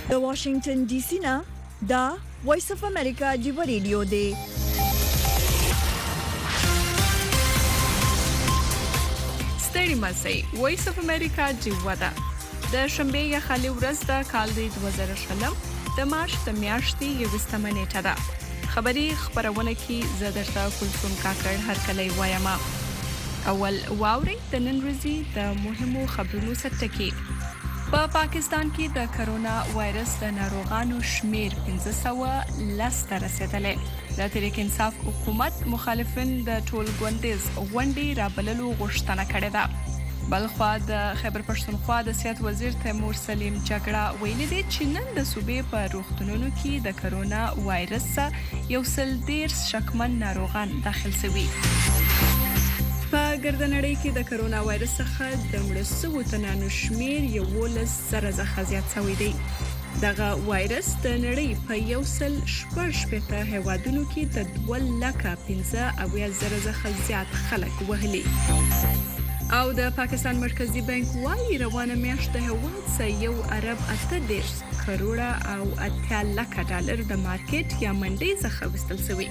د واشنگټن ډي سي نه دا وایس اف امریکا دی ریډیو دی. ستړي مسئ وایس اف امریکا دی ودا د شنبه یا خالي ورځ د کال د 2020 د مارچ د میاشتې 20 نیټه ده. خبري خبرونه کې زدرته کلثوم کاکړ هر کله وایم. اول واوري د نن ورځې د مهمو خبرونو ستکي. په پاکستان کې د کرونا وایرس د ناروغانو شمیر 1510 ته رسیدلی. د تحریک انصاف حکومت مخالفین د ټول ګوندیز غونډې رابللو غوښتنه کړې ده. بلخوا د خیبر پښتونخوا د صحت وزیر تیمور سلیم جګړه ویلي دی چې نن د صوبې په روغتونونو کې د کرونا وایرس 113 شکمن ناروغان داخل شوي. په ګردنړۍ کې د کرونا وایرس څخه د مړه شویو تنانو شمیر 11,000 څخه زیات شوی دی. دغه وایرس د نړۍ په 114 هیوادونو کې د 2,15,000 څخه زیات خلک وهلي. او د پاکستان مرکزی بانک وايي روانه میاشت د هیواد څخه 1.8 کروڑه او 8 لک ډالر د مارکیټ یا منډي څخه وستل شوی.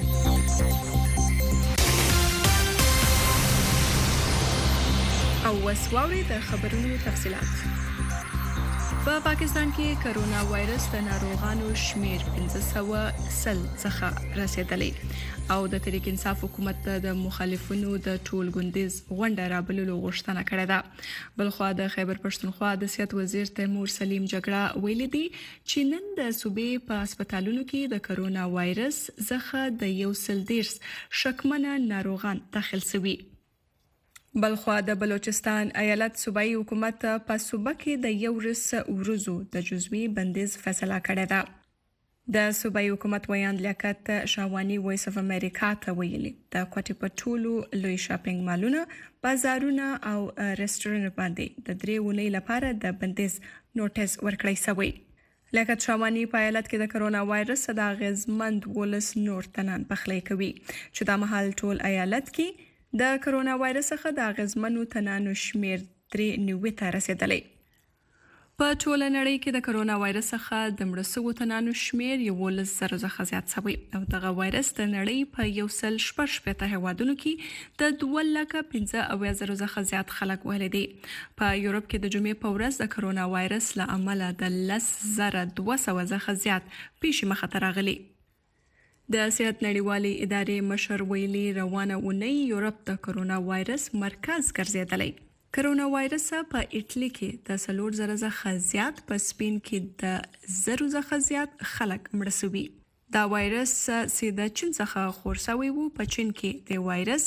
او وسواري د خبرونو تفصيلات. په پاکستان کې کرونا وایرس د ناروغانو شمیر 1510 څخه رسیدلی. او د تحریک انصاف حکومت د مخالفینو د ټول ګوندیز غونډه رابللو غوښتنه کړې ده. بلخوا د خیبر پښتونخوا د صحت وزیر تیمور سلیم جګړه ویلي دی چې نن د صوبې په هسپتالونو کې د کرونا وایرس څخه د 113 شکمن ناروغان داخل شوي. بلخوا د بلوچستان ایالت صوبایي حکومت په صوبه کې د یورس ورځو د جزوي بندیز فیصله کړې ده. د صوبایي حکومت ویاند لیاقت شاوانی وایس اف امریکا ته ویلي د کوټې په ټولو لوی شاپینګ مالونه، بازارونه او رستورانټ باندې د 3 ونې لپاره د بندیز نوټیس ورکړی شوی. لیاقت شاوانی په ایالت کې د کرونا وایرس د اغیزمند ولس نور تنان پخلی کوي چې د مهال ټول ایالت کې د کرونا وایرس څخه د اغیزمنو تنانو شمیر 93 ته رسیدلی. په ټول نړۍ کې د کرونا وایرس څخه د مړه شویو تنانو شمیر 11,000 څخه زیات شوی. او دغه وایرس د نړۍ په 114 هیوادونو کې د 2,15,000 څخه زیات خلک وهلي دي. په یورپ کې د جمعې په ورځ د کرونا وایرس له امله د 10,200 څخه زیات پیښې مخه ته راغلي. د صحت نړیوالې ادارې مشر ویلي روانه اونۍ یورپ د کرونا وایرس مرکز ګرځیدلی. کرونا وایرس په ایټلی کې د 4,000 څخه زیات، په سپین کې د 0 څخه زیات خلک مړه شوي. دا وایرس چې د چین څخه خور شوی وو، په چین کې د وایرس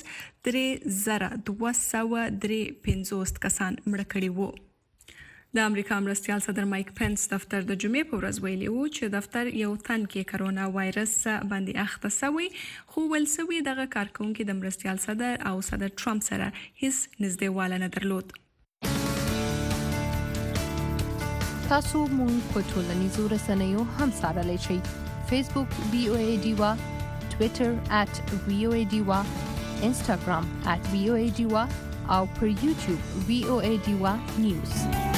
3,253 کسان مړه کړي وو. د امریکا مرستیال صدر مایک پنس دفتر د جمعې په ورځ ویلي وو چې دفتر یو تن کې کرونا وایرس باندې اخته شوی، خو ول سوي دغه کارکونکو د مرستیال صدر او صدر ټرمپ سره هیڅ نږدېوالی نه درلود. تاسو مونږ په ټولنیزو رسنیو هم سارلی شئ. فیسبوک VOA ډیوا، ټویټر @VOA ډیوا، انسټاګرام @VOA ډیوا او پر یوټیوب VOA ډیوا نیوز.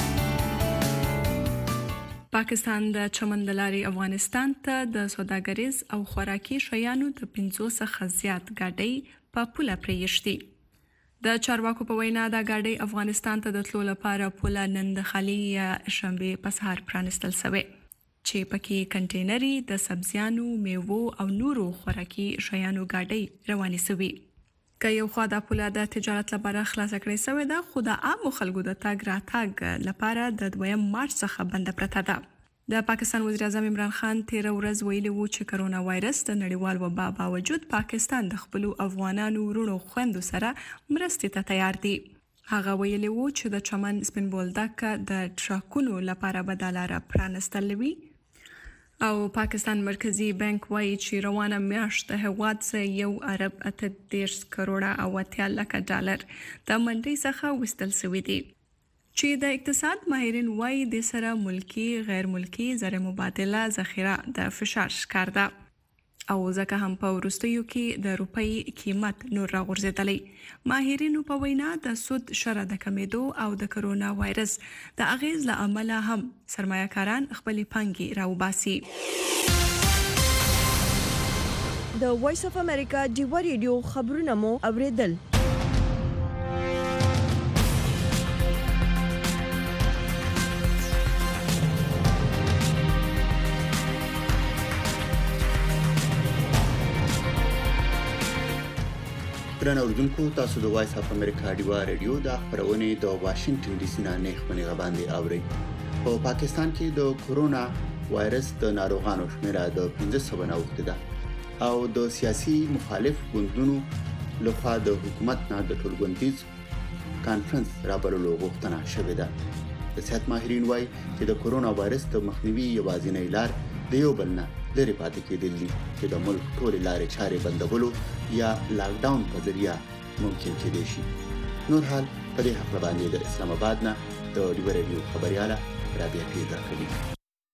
پاکستان د چمن د لارې افغانستان ته د سوداګریز او خوراکي شیانو د 500 څخه زیات ګاډۍ په پوله پریښتي. د چارواکو په وینا دا ګاډۍ افغانستان ته د تلو لپاره پوله نن د خالي شنبه په سهار پرانستل شوی چې پکې کنټینري د سبزیانو، میوو او نورو خوراکي شیانو ګاډۍ روانې شوي. که یو خوا د پوله د تجارت لپاره خلاص کړی شوی ده، خو د عام خلکو د تګ راتګ لپاره د 2 مارچ څخه بند پرته ده. د پاکستان وزیر اعظم عمران خان 13 ورځ ویلي وو چې کرونا وایرس د نړیوال وبا باوجود پاکستان د خپل افغانانو ورونو خويندو سره مرستې ته تیار دی. هغه ویلي وو چې د چمن سپین بولدک د ټرکونو لپاره بدلاره پرانستل وی. او پاکستان مرکزی بانک وايي چې روانه میاشت د هیواد څخه 1.8 کروڑه او 8 لک ډالر د منډي څخه وستل شوی دی. چې د اقتصاد ماهرین وايي د سره ملکی غیر ملکی زر مبادله ذخیره د فشار ښکار ده. او ځکه هم په وروستیو کې د روپۍ قیمت نور راغورځېدلی. ماهرینو په وینا د سود شرح د کمیدو او د کرونا وایرس د اغیز له امله هم سرمایه‌کاران خپلې پانګې راوباسي. د وایس اف امریکا ډیوا ریډیو خبرونه مو اوریدل. درنو اوریدونکو، تاسو د وایس اف امریکا ډیوا ریډیو د خبرونې د واشنگټن ډي سي نه نښمنې غباندې اوري. په پاکستان کې د کرونا وایرس د ناروغانو شمیره د 1500 نه اوښته ده او د سیاسي مخالف ګوندونو لخوا د حکومت نه د ټولګونتیز کانفرنس رابللو غوښتنه شوې ده. د صحت ماهرین وایي چې د کرونا وایرس د مخنیوي یوازینۍ لار د یو بل نه لري پاتې کېدل دي چې د ملک ټول لارې چارې بندولو یا لاک ډاون په ذریعہ ممکن کېدای شي. نور حال په دې حق باندې د اسلام آباد نه د ډیوا ریډیو خبرياله رابعه پیدا کړي.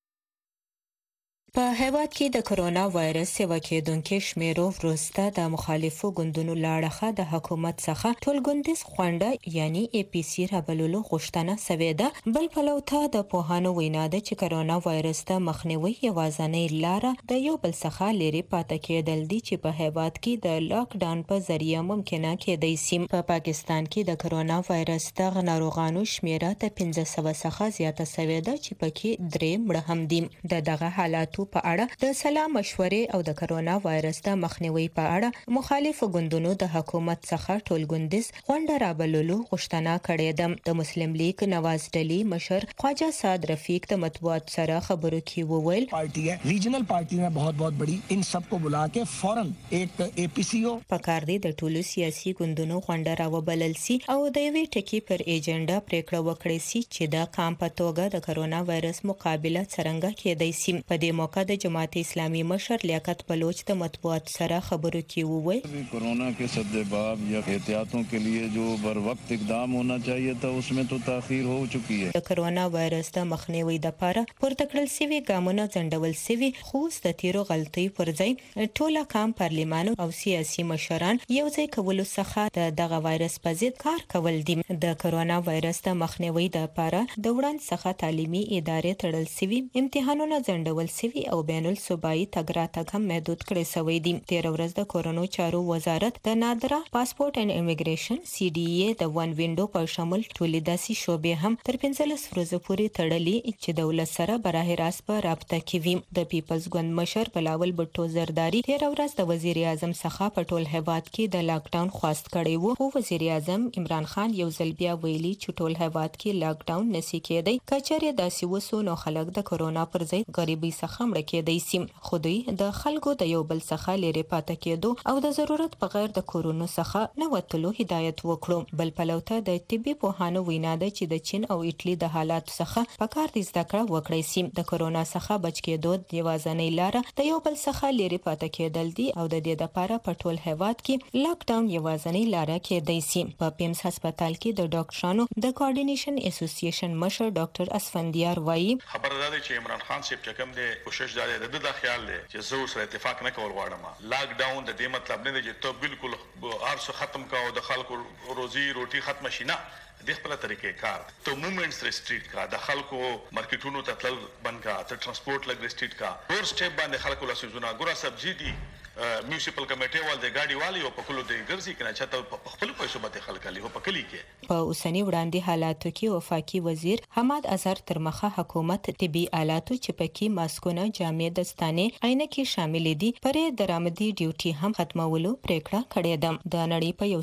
په هیواد کې د کرونا وایرس سیوا کېدونکو شمیرو وروسته د مخالفو ګوندونو لاړخه د حکومت څخه ټولګوندیز خوانده یعنی ای پی سی رابللو غوښتنه شوې ده. بل پلوته د پوهانو وینا ده چې کرونا وایرس ته مخنیوي یوازینۍ لار د یو بل څخه لري پاتې کېدل دي چې په هیواد کې د لاک ډاون په ذریعہ ممکنه کېدای شي. په پاکستان کې د کرونا وایرس د ناروغانو شمیره د 1500 څخه زیاته شوې ده چې پکې 3 مړه هم دي. دغه حالات په اړه د سلا مشورې او د کرونا وایرس د مخنیوي په اړه مخالف ګوندونو د حکومت څخه ټولګوندیز غونډه رابللو غوښتنه کړې ده. د مسلم لیگ نواز ډلې مشر خواجه سعد رفیق د مطبوعات سره خبرو کې وویل پارٹی ہے ریجنل پارٹی میں بہت بڑی ان سب کو بلا کے فوراً ایک اے پی سی او پکار دی د ټولو سیاسي ګوندونو غونډه راوبلل سي او د یوې ټکی پر ایجنډا پریکړه وکړي سي چې د کام په توګه د کرونا وایرس مقابله څنګه کېدای سي. په دې موقع د جماعت اسلامی مشر لیاقت بلوچ د مطبوعات سره خبرو کې وویل corona के सद्देबाब या एहतियातों के लिए जो बर वक्त इकदाम होना चाहिए था उसमें तो ताखीर हो चुकी है. د کرونا وایرس د مخنیوي لپاره پورته کړل شوی ګامونه ځنډول شوی خو د تیرو غلطۍ پر ځای ټوله کام پارلیمان او سیاسي مشران یو ځای کولو څخه دغه وایرس په ضد کار کول دي. د کرونا وایرس د مخنیوي لپاره د وړاندې څخه تعلیمي ادارې تړل شوی امتحانونه ځنډول شوی او بین الصوبایي تګ راتګ هم محدود کړی شوی دی. تیر ورځ د کورونو چارو وزارت د نادره پاسپورت اینڈ امیګریشن سی ډي ای د ون وینډو په شمول ټولې داسې شوبې هم تر 15 ورځې پورې تړلې چې دولت سره براه راست په رابطه کې وي. د پیپلز ګوند مشر بلاول بټو زرداری تیر ورځ د وزیر اعظم څخه په ټول هیواد کې د لاک ډاون خواست کړی وو. خو وزیر اعظم عمران خان یو ځل بیا ویلي چې ټول هیواد کې لاک ډاون نشي کېدی. کچېرې داسې وسو نو خلک د کرونا پر ضد غریبۍ څخه مړ کېدای شي. خو دوی د خلکو د یو بل څخه لري پاتې کېدو او د ضرورت بغیر د کورونو څخه نه وتلو هدایت وکړو. بل پلوته د طبي پوهانو وینا ده چې د چین او ایټلی د حالات څخه په کار د زده کړه وکړي سي. د کرونا څخه بچ کېدو د یوازینۍ لار د یو بل څخه لري پاتې کېدل دي او د دې لپاره په ټول هیواد کې لاک ډاون یوازینۍ لار کېدای سي. په پیمز هسپتال کې د ډاکټرانو د کوارډینیشن اسوسییشن مشر ډاکټر اسفندیار وایي خبردار چې عمران خان صاحب چې کوم دی کوشش جاري ده د خیال دی چې زه سره اتفاق نه کول غواړم. لاک ډاون د دې مطلب نه دی چې ته بالکل هر څه ختم کا او د خلکو روزي روټي ختم شي نه. د خپل طریقې کار ته موومېنټس ریسټریکټ کا د خلکو مارکیټونو ته تل بند کا ته ترانسپورت لګ ریسټریکټ کا ډور سټیپ باندې خلکو لاسو زونه ګوره سبزی دي میونسپل کمیټې وال د گاډي والی او په کلو د ګرځي کنه چاته په خپل پیسو باندې خلک علي په کلی کې. په اوسنی وړاندې حالاتو کې وفاقي وزیر حماد اظهر تر مخه حکومت طبي آلاتو چې پکې ماسکونه جامې دستانه عینکې شامل دي پرې درآمدي ډیوټي هم ختمولو پریکړه کړې ده. د نړۍ په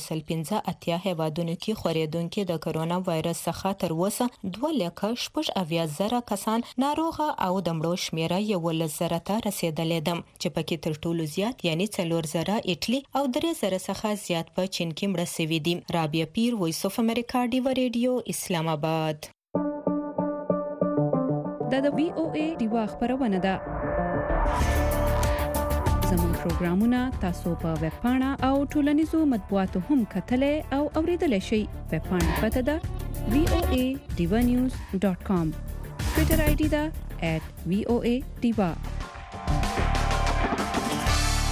115 هیوادونو کې خورېدونکو د کرونا وایرس څخه تر اوسه 2,80,000 کسان ناروغه او د مړو شمیره 11,000 ته رسیدلې ده چې پکې تر ټولو زیات یعنی 4,000 ایټلی او 3,000 څخه زیات په چین کې مړه شوي دي. رابعه پیر، وایس اف امریکا ډیوا ریډیو، اسلام آباد. د وی او ای ډیوا خبرونه ده. زموږ پروګرامونه تاسو په ویب پاڼه او ټولنیزو مطبوعاتو هم کتلای او اوریدلای شئ. ویب پاڼه پته ده voadivanews.com. ټویټر آی ډی ده @voadiva.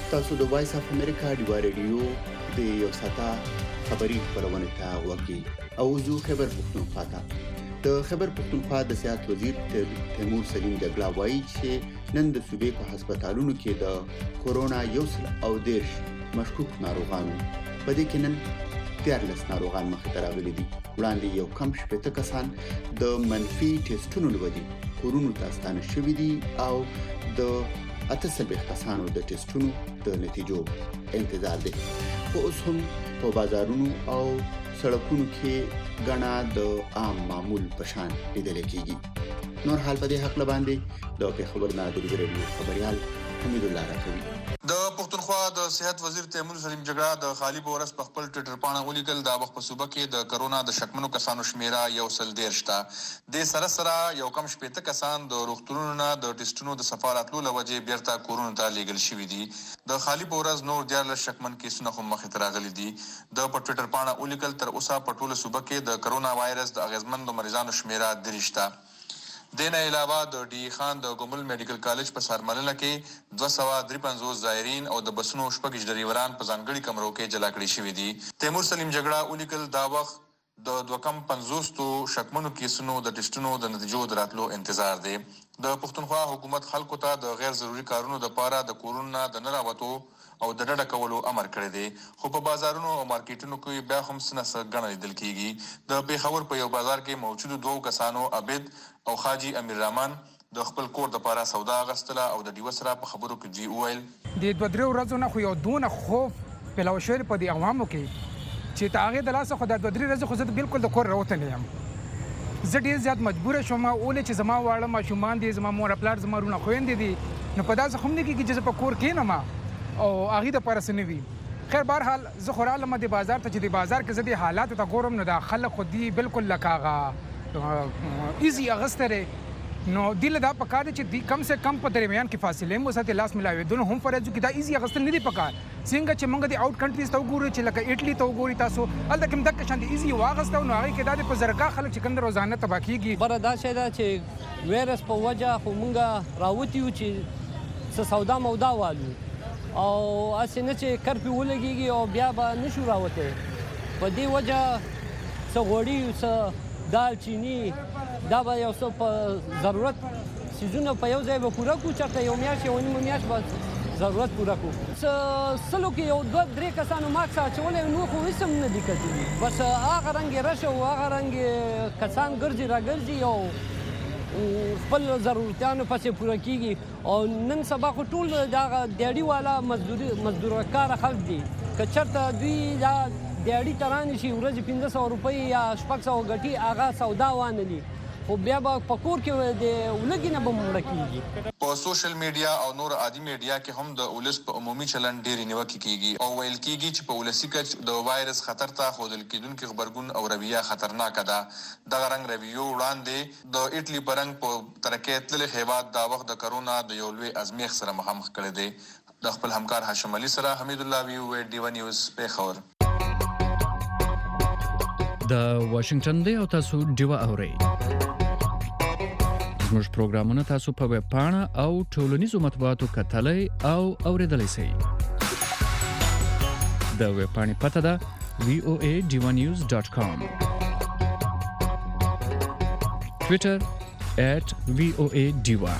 تاسو د وایس اف امریکا ډیوا ریډیو د یو ساعته خبري خبرونه ته وکی او زو خبر پښتونخوا ته د خبر پښتونخوا د سیاست وزیر تیمور سلیم جګړه وایي چې نن د صوبې په هسپتالونو کې د کورونا او دیرش مشکوک ناروغانو په دې کې نن 14 ناروغان مخ ته راغلي دي. وړاندې یو کم شپږ کسان د منفي ټیسټونو لودي کورونا ته ستانه شوي دي او د 18 کسانو د ټیسټونو د نتیجو انتظار دی. خو اوس هم په بازارونو او سړکونو کې غنا د عام معمول په شان لیدل کېږي. نور حال په دې حق لباندې د خبر نادری ریډیو خبريال حمید الله راکوي. د پښتونخوا د صحت وزیر تیمور سلیم جګړه د خالی بورس په خپل ټوئیټر باندې ولیکل دا وخت په صوبه کې د کرونا د شکمنو کسانو شمیره 113 تا د سره یو کم شپږ کسان د روغتونونو نه د ټیسټونو د سفارتلو لوجه بیرته کورونا ته لیږل شوی دي. د خالی بورس نور 14 شکمن کیسونه هم مخ ته راغلي دي. د ټوئیټر باندې ولیکل تر اوسه په ټوله صوبه کې د کرونا وایرس د اغیزمنو مریضانو شمیره 3 تا. دین علاوه د ډی خان د ګومل میډیکل کالج په سرمنله کې 253 زایرین او د بسونو شپږ ډریوران په ځانګړي کمرو کې جلا کړي شوی دي. تیمور سلیم جګړه ولیکل دا وخت د 250 شکمنو کیسونو د ټیسټونو د نتیجو دراتلو انتظار دی. د پښتونخوا حکومت خلکو ته د غیر ضروري کارونو لپاره د کورونا د نه راوتو او د ډډه کولو امر کړی دی. خو په بازارونو او مارکیټونو کې بیا هم سنسه غنل لیدل کیږي. د پیښور په یو بازار کې موجود 2 کسانو عبد او خاجي امیر رحمان د خپل کور د لپاره سودا غستله او د ډیو سره په خبرو کې دی ویل د 2-3 ورځې نه خو یو دونه خوف په لوشر په دی عوامو کې چې تاغه د لاسه خو د 2-3 ورځې خو زه بالکل د کور راوته نه یم. زه ډیر زیات مجبور شوم اول چې زما واړه ماشومان دي زما مور خپل زما رونه خويندې دي نو په داسې هم نه کېږي چې په کور کې نه ما او هغه د پرسنوي. خیر بهرحال زه خوراله مده بازار ته چې د بازار کې زدي حالات ته ګورم نو د خلک خو دی بالکل لکاغه ایزی اغستره نو دل دا پکار چې دی کم سے کم په درمیان کې فاصله مو ساتي لاس ملاوي دونه هم فرض کې دا ایزی اغستل نه دی پکار څنګه چې موږ د اوټ کنټریز ته وګورو چې لکه ایټلی ته وګوري تاسو الته کوم دک شان دی ایزی واغستو نو هغه کې دا په زرګه خلک چې کوم روزانه تباکیږي بر دا شي دا چې وایرس په وجه خو موږ راوتیو چې سودا مودا والو او اسنه چې کرفیو ولګيږي او بیا به نشو راوته په دې وجه څه غوړي څه دال چینی دا به یو څه په ضرورت سيزونه په یو ځای به پوره کو چرته یو میاشت یو نیم میاشت به ضرورت پوره کو سلو کې یو 2-3 کسانو ماکس اچولې نو خو هیڅ نه دي کړی بس هغه رنګ راشه او هغه رنګ کسان ګرځي راګرځي او خپل ضرورتانو پسې پوره کیږي او نن سبا خو ټول دا دیاړي والا مزدور کار خلک دي که چرته دوی دا دیاړي ترانه شي ورځ 1500 روپۍ یا 600 غټي هغه سودا وانه خو بیا به پکور کې د ولګي نه بمړ کیږي. په سوشل میډیا او نور عادي میډیا کې هم د ولس په عمومي چلن ډېری نیوکه کیږي او ویل کیږي چې په ولسی کچ د وایرس خطر ته خودل کېدونکو خبرګون او رویه خطرناک ده. د رنګ رویو وړاندې د ایټلی پرنګ په ترکیه تل هیواد دا وخت د کرونا د یو لوی ازمیخ سره مخامخ کړي دي. د خپل همکار هاشم علي سره حمید الله وی ډیو نیوز پیښور. د واشنگټن دی او تاسو ډیو اورئ. زموږ پروګرامونه تاسو په ویب پاڼه او ټولنیزو مطبوعاتو کتلای او اوریدلای شئ. د ویب پاڼې پته ده voanews.com. Twitter @voadiva.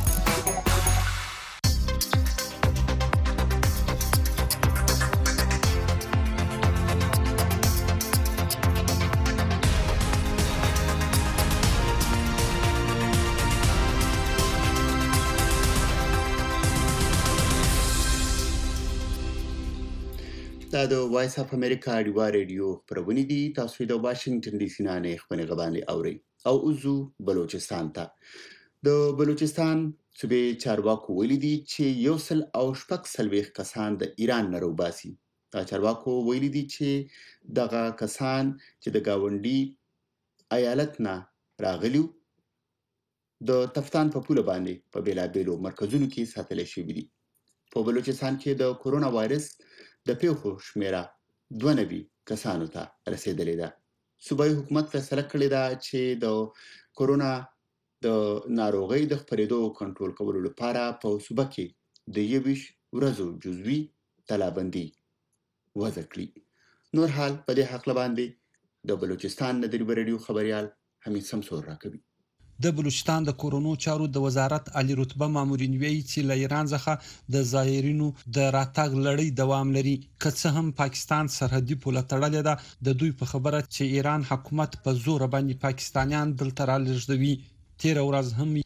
دا د وایس اف امریکا ډیوا ریډیو خبرونه دي. تاسو د واشنگټن ډي سي نه خبرونه غوښتنه اوري او اوزو بلوچستان ته. د بلوچستان صوبې چارواکو ویلي دي چې یو سل او شپږ سلويخ کسان د ایران نه روباسي. دا چارواکو ویلي دي چې دغه کسان چې د گاونډي ایالت نه راغلیو د تفتان په پوله باندې په بیلابیلو مرکزونو کې ساتل شوی دي. په بلوچستان کې د کورونا وایرس د پیښو شمیره 92 کسانو ته رسیدلې ده. صوبایي حکومت فیصله کړې ده چې د کورونا د ناروغۍ د خپرېدو کنټرول کولو لپاره په صوبه کې د 21 ورځو جزوي تلابندي وضع کړي. نور حال په دې حق باندې د بلوچستان د ریډیو خبريال حمید سمسور راکوي. د بلوچستان د کورونو چارو د وزارت علی رتبه مامورین ویلي چې له ایران څخه د زایرینو د راتګ لړۍ دوام لري. که څه هم پاکستان سرحدي پوله تړلې ده، د دوی په خبره چې ایران حکومت په زور باندې پاکستانیان دلته رالېږدوي. تیر ورځ هم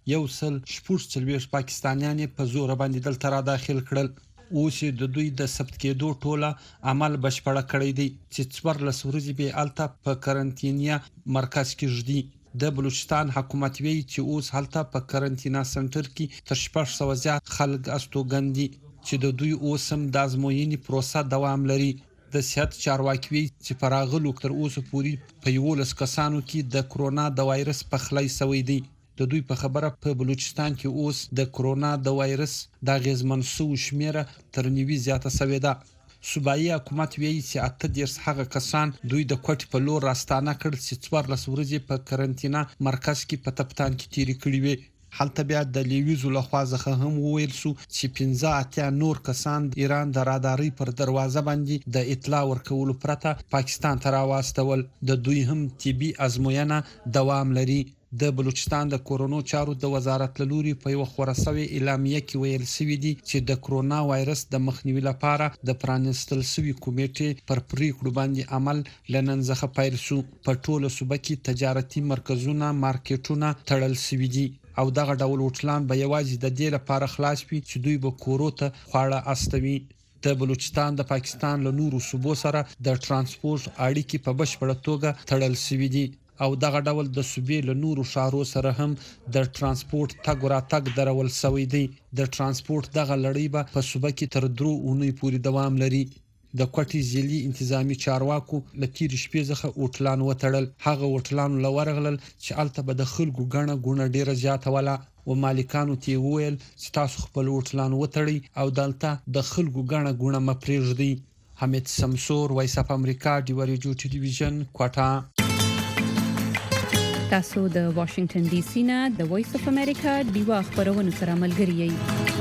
146 پاکستانیان په زور باندې دلته را داخل کړل. اوس د دوی د ثبت کېدو ټوله عمل بشپړه کړی دی چې 14 ورځې به الته په کارانتینیا مرکز کې ژدي. د بلوچستان حکومت ویلي چې اوس هلته په کارانتینا سنټر کې تر 600 زیات خلک استوګن دي چې د دوی اوس هم د ازموینې پروسه دوام لري. د صحت چارواکي ویلي چې په راغلو تر اوسه پورې په 11 کسانو کې د کرونا د وایرس پخلی شوی دی. د دوی په خبره په بلوچستان کې اوس د کرونا د وایرس د اغیزمن شو شمیره تر 90 زیاته شوې ده. صوبایي حکومت ویلي چې 18 هغه کسان دوی د کوټ په لور راستانه کړل چې 14 ورځې په کارانتینا مرکز کې په تپتان کې تیری کړی وي. هلته بیا د لیویزو لخوا څخه هم وویل شو چې 15 نور کسان د ایران د راداري پر دروازه باندې د اطلاع ورکولو پرته پاکستان ته راوستول. د دوی هم طبي ازموینه دوام لري. د بلوچستان د کورونو چارو د وزارت لوري په یو خورسوي اعلامیه کې ویل شوی دی چې د کرونا وایرس د مخنیوي لپاره د پرانستل شوی کمیټې پر پریکړو باندې عمل لنن ځخه پیل شو. په ټوله صوبه کې تجارتي مرکزونه مارکیټونه تړل شوی دي او دغه ډول هوټلان به یوازې د دې لپاره خلاص وي چې دوی به کورو ته خواړه استوي. د بلوچستان د پاکستان له نورو صوبو سره د ترانسپورت اړیکې په بشپړه توګه تړل شوی دي او دغه ډول د صوبې له نورو شهرو سره هم د ترانسپورت تګ راتګ درول شوی دی. د ترانسپورت دغه لړۍ به په صوبه کې تر 3 اونۍ پورې دوام لري. د کوټي ځلي انتظامی چارواکو لکیر شپې ځخه اوټلان وټړل. هغه اوټلان لورغلل چې الته به د خلکو غڼه ډیره زیاته ولا او مالکانو تی ویل چې تاسو خپل اوټلان وټړی او دلته د خلکو غڼه مپریږدي. حمید سمسور، وایس اف امریکا، ډیو ریډیو ټلویزیون، کوټا. تاسو د واشنگټن ډي سي نه د وایس اف امریکا ډیوا خبرونه سره ملګری یئ.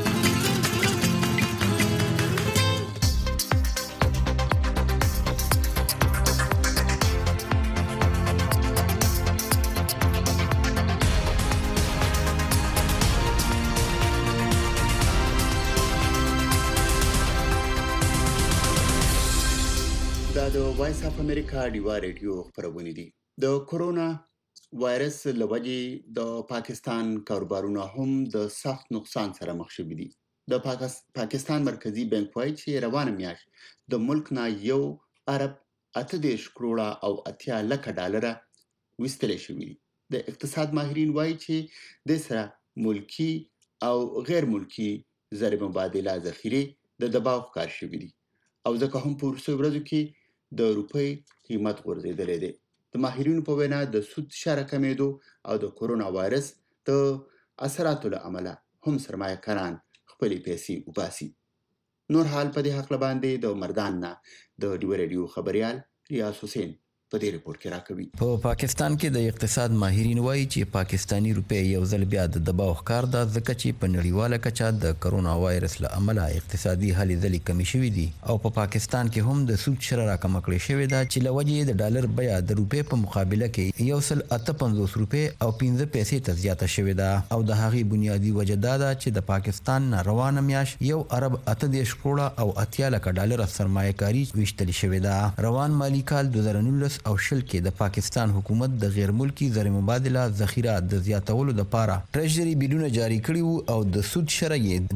دا د وایس اف امریکا ډیوا ریډیو خبرونه دي. د کرونا وایرس لوجې د پاکستان کاروبارونه هم د سخت نقصان سره مخ شوي دي. د پاکستان مرکزی بانک وايي چې روانه میاشت د ملک نه یو ارب 8 کروڑه او 80 لک ډالر وستل شوي دي. د اقتصاد ماهرین وايي چې د سره ملکی او غیر ملکی زر مبادله ذخیره د دباو ښکار شوي دي او ځکه هم په ورسو ورځو کې د روپۍ قیمت غورځېدلی دی. د ماهرینو په وینا د سود شره کمیدو او د کرونا وایرس د اثراتو له امله هم سرمایه‌کاران خپلې پیسې وباسي. نور حال په دې حق باندې د مردان نه د ډیو ریډیو خبريال ریاض حسین په دې ریپورت کې راکوي. په پاکستان کې د اقتصاد ماهرین وایي چې پاکستانی روپۍ یو ځل بیا د دباو ښکار ده ځکه چې په نړیواله کچه د کرونا وایرس له امله اقتصادي هلې ځلې کمې شوې دي او په پاکستان کې هم د سود شره راکمه کړې شوې ده چې له وجې د ډالر بیه د روپۍ په مقابله کې 158 روپۍ او 15 پیسې ته زیاته شوې ده او د هغې بنیادی وجه دا ده چې د پاکستان نه روانه میاشت یو ارب 18 کروڑه او 80 لک ډالر سرمایه‌کاري ویشتل شوې ده. روان مالی کال 2019 او شل کې د پاکستان حکومت د غیر ملکی زر مبادله ذخیره د زیاتولو لپاره ټریجري بیلونه جاری کړي او د سود شره یې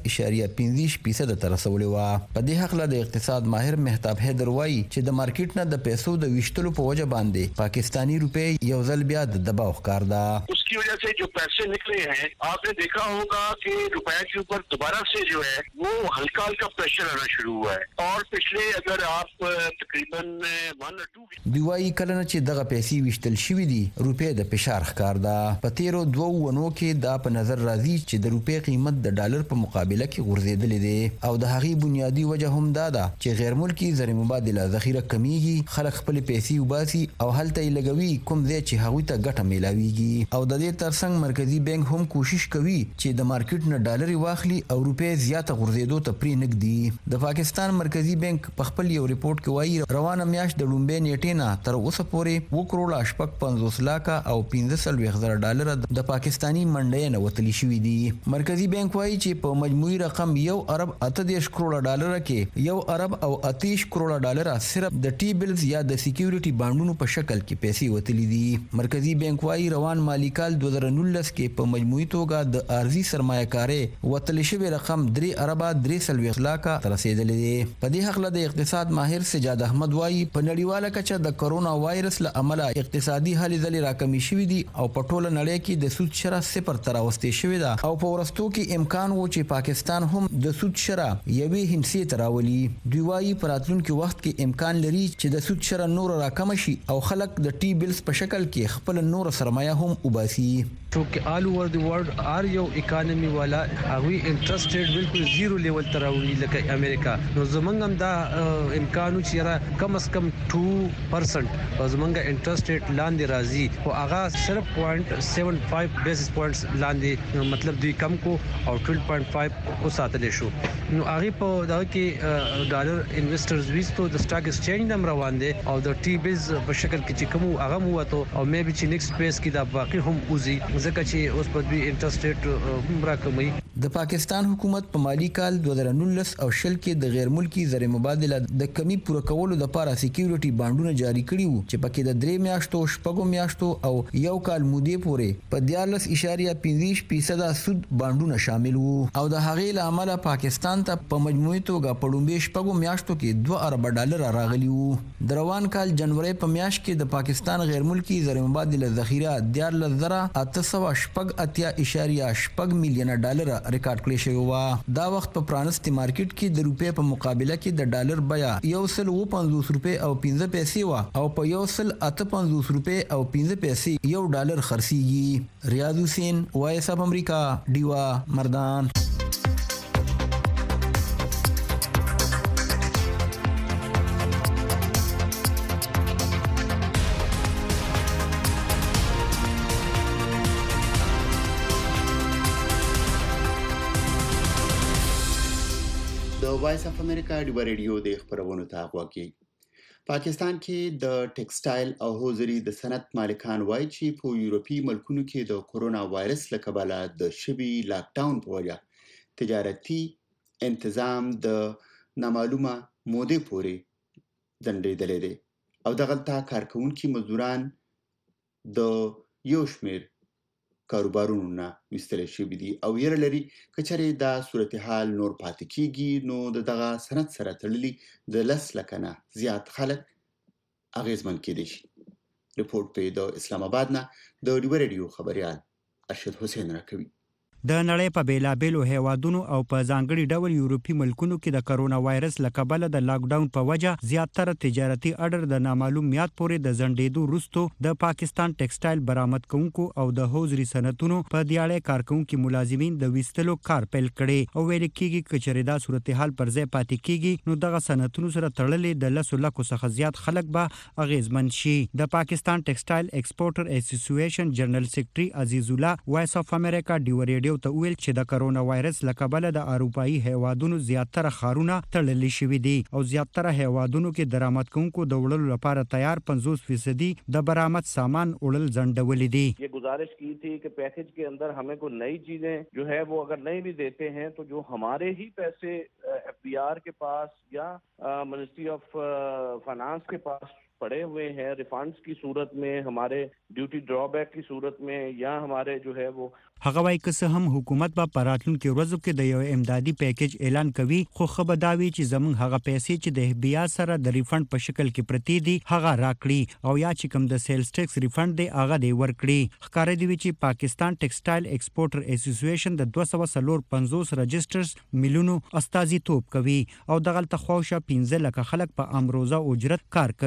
14.5% ته رسولې و. په دې حق له د اقتصاد ماهر مهتاب حیدر وایي چې د مارکیټ نه د پیسو د ویشتلو په وجه باندې پاکستانی روپۍ یو ځل بیا د دباو ښکار ده. उसकी वजह से जो पैसे निकले हैं आपने देखा होगा कि रुपए के ऊपर दोबारा से जो है वो हल्का हल्का प्रेशर आना शुरू हुआ है और पिछले अगर आप तकरीबन 1 or 2 वीक دوی وايي کله چې دغه پیسې وشتل شوې دي روپې د فشار ښکار ده. په تیرو 2 ونو کې دا په نظر راځي چې د روپې قیمت د ډالر په مقابله کې غورځېدلې ده او د هغې بنیادی وجه هم دا ده چې غیر ملکی زر مبادله ذخیره کمیږي، خلک خپل پیسې وباسي او هلته یې لګوي کوم ځای چې هغوی ته ګټه میلاویږي. او د دې ترڅنګ مرکزی بانک هم کوشش کوي چې د مارکیټ نه ډالر واخلي او روپې زیاته غورځېدو ته پرې نږدي. د پاکستان مرکزی بانک په خپل یو ریپورت کې وایي روانه میاشت د لومبۍ نیټې نه تر اوسه پورې 2.50 لک او 15,000 ډالر د پاکستانی منډۍ نه وتلی شوې دي. مرکزی بانک وایي چې په مجموعي رقم 1 ارب 38 کروڑ ډالر کې 1 ارب او 28 کروڑ ډالر صرف د ټي بلز یا د سکیورټي بانډونو په شکل کې پیسې وتلی دي. مرکزی بانک وایي روان مالی کال 2019 کې په مجموعي توګه د ارزي سرمایه‌کاري وتلی شوی رقم 3 ارب 3 لک تر رسیدلی دی. په دې حق له د اقتصاد ماهر سجاد احمد وایي په نړیواله کچه د کرونا وایرس له امله اقتصادي هلې ځلې راکمې شوې دي او په ټوله نړۍ کې د سود شرح 0 ته راوستې شوې ده او په ورستو کې امکان و چې پاکستان هم د سود شرح یوې هندسې ته راولي. دوی وایي په راتلونکي وخت کې امکان لري چې د سود شرح نور راکم شي او خلک د ټي بلز په شکل کې خپل نور سرمایه هم وباسي. چونکه آل اوور دی ورلد ار یو اکانومي والا هغوی انټرست ریټ بالکل زیرو لیول ته راوړي لکه امریکا. نو زمونږ هم دا امکانو چې را کم از کم 2% زمونږ انټرست ریټ لاندې راځي او هغه صرف 0.75 بیسس پوینټس لاندې مطلب دوی کم کو او 12.5 کو ساتل شو. نو هغه په دا کې ډالر انویسټرز ویستو د سٹاک ایکسچینج نم روان دي او د ټي بیز په شکل کې چې کوم هغه مو وته او مې به چې نیکسټ پیس کې دا باقي هم اوزي ځکه چې اوس په دوی انټرست ریټ راکمي. د پاکستان حکومت په مالی کال 2019 او شل کې د غیر ملکی زر مبادله د کمی پوره کولو لپاره سکیورټي بانډونه جاری کړي وو چې پکې د 3 میاشتو شپږو میاشتو او یو کال مودې پورې په 14.15% سود بانډونه شامل وو او د هغې له امله پاکستان ته په مجموعي توګه په لومبۍ شپږو میاشتو کې 2 ارب ډالر راغلي وو. د روان کال جنوري په میاشت کې د پاکستان غیر ملکی زر مبادله ذخیره 14,880.8 میلیونه ډالر ریکارډ کړی شوی و. دا وخت په پرانستي مارکیټ کې د روپې په مقابله کې د ډالر بیا 150 روپے او 15 پیسې و او په 158 روپے او 15 پیسې یو ډالر خرڅيږي. ریاض حسین وایس اف امریکا ډیوا مردان. وایس اف امریکا ډیوا ریډیو د خبرونو ته غوږی. پاکستان کې د ټیکسټایل او حوزري د صنعت مالکان وایي چې په یورپی ملکونو کې د کورونا وایرس له کبله د شوي لاک ډاون په وجه تجارتي انتظام د نامعلومه مودې پورې ځنډېدلی دی او دغلته کارکوونکي مزدوران د یو شمېر کاروبارونو نه ویستل شوي دي او یره لري که چېرې دا صورتحال نور پاتې کیږي نو د دغه صنعت سره تړلي د 10 لک نه زیات خلک اغیزمن کېدای شي. رپورټ په د اسلام آباد نه د ډیوا ریډیو خبريال ارشد حسین راکوي. د نړۍ په بیلابېلو هیوادونو او په ځانګړي ډول یورپی ملکونو کې د کرونا وایرس له کبله د لاک ډاون په وجه زیاتره تجارتي اډر د نامعلوم میعاد پورې د ځنډېدو وروسته د پاکستان ټیکسټایل برآمد کوونکو او د حوزري صنعتونو په دیاړې کارکونکو ملازمین د ویستلو کار پیل کړي او ویل کېږي چې چېرې دا صورتحال پر ځای پاتې کېږي نو دغه صنعتونو سره تړلې د 10 لکو څخه زیات خلک به اغیزمن شي. د پاکستان ټیکسټایل ایکسپورټر اسوسییشن جنرال سیکریټري عزیز الله وایس اف امریکا ډیوا ریډیو ته ویل چې د کرونا وایرس له کبله د اروپایي هیوادونو زیاتره ښارونه تړلي شوي دي او زیاتره هیوادونو کې درآمد کوونکو د وړلو لپاره تیار 50% د برآمد سامان وړل ځنډولي دي. ये गुजारिश की थी कि पैकेज के अंदर हमें कोई नई चीजें जो है वो अगर नहीं भी देते हैं तो जो हमारे ही पैसे एफबीआर के पास या मिनिस्ट्री ऑफ फाइनेंस के पास पड़े हुए हैं रिफंड्स की सूरत में, हमारे ड्यूटी ड्रॉबैक की सूरत में या हमारे जो है वो هغه وايي که څه هم حکومت به په راتلونکو ورځو کې د یو امدادي پیکیج اعلان کوي خو خبر داوي چې زموږ هغه پیسې چې د احبیا سره د ریفند په شکل کې پرتی دي هغه راکړي او یا چې کوم د سیلز ټیکس ریفند دی هغه دی ورکړي. ښکارا دی چې پاکستان ټیکسټایل ایکسپورټر اسوسییشن د 250 رجسټرز میلیونو استازیتوب کوي او دغلته خوښه 15 لک خلک په امروزه اجرت کار کوي.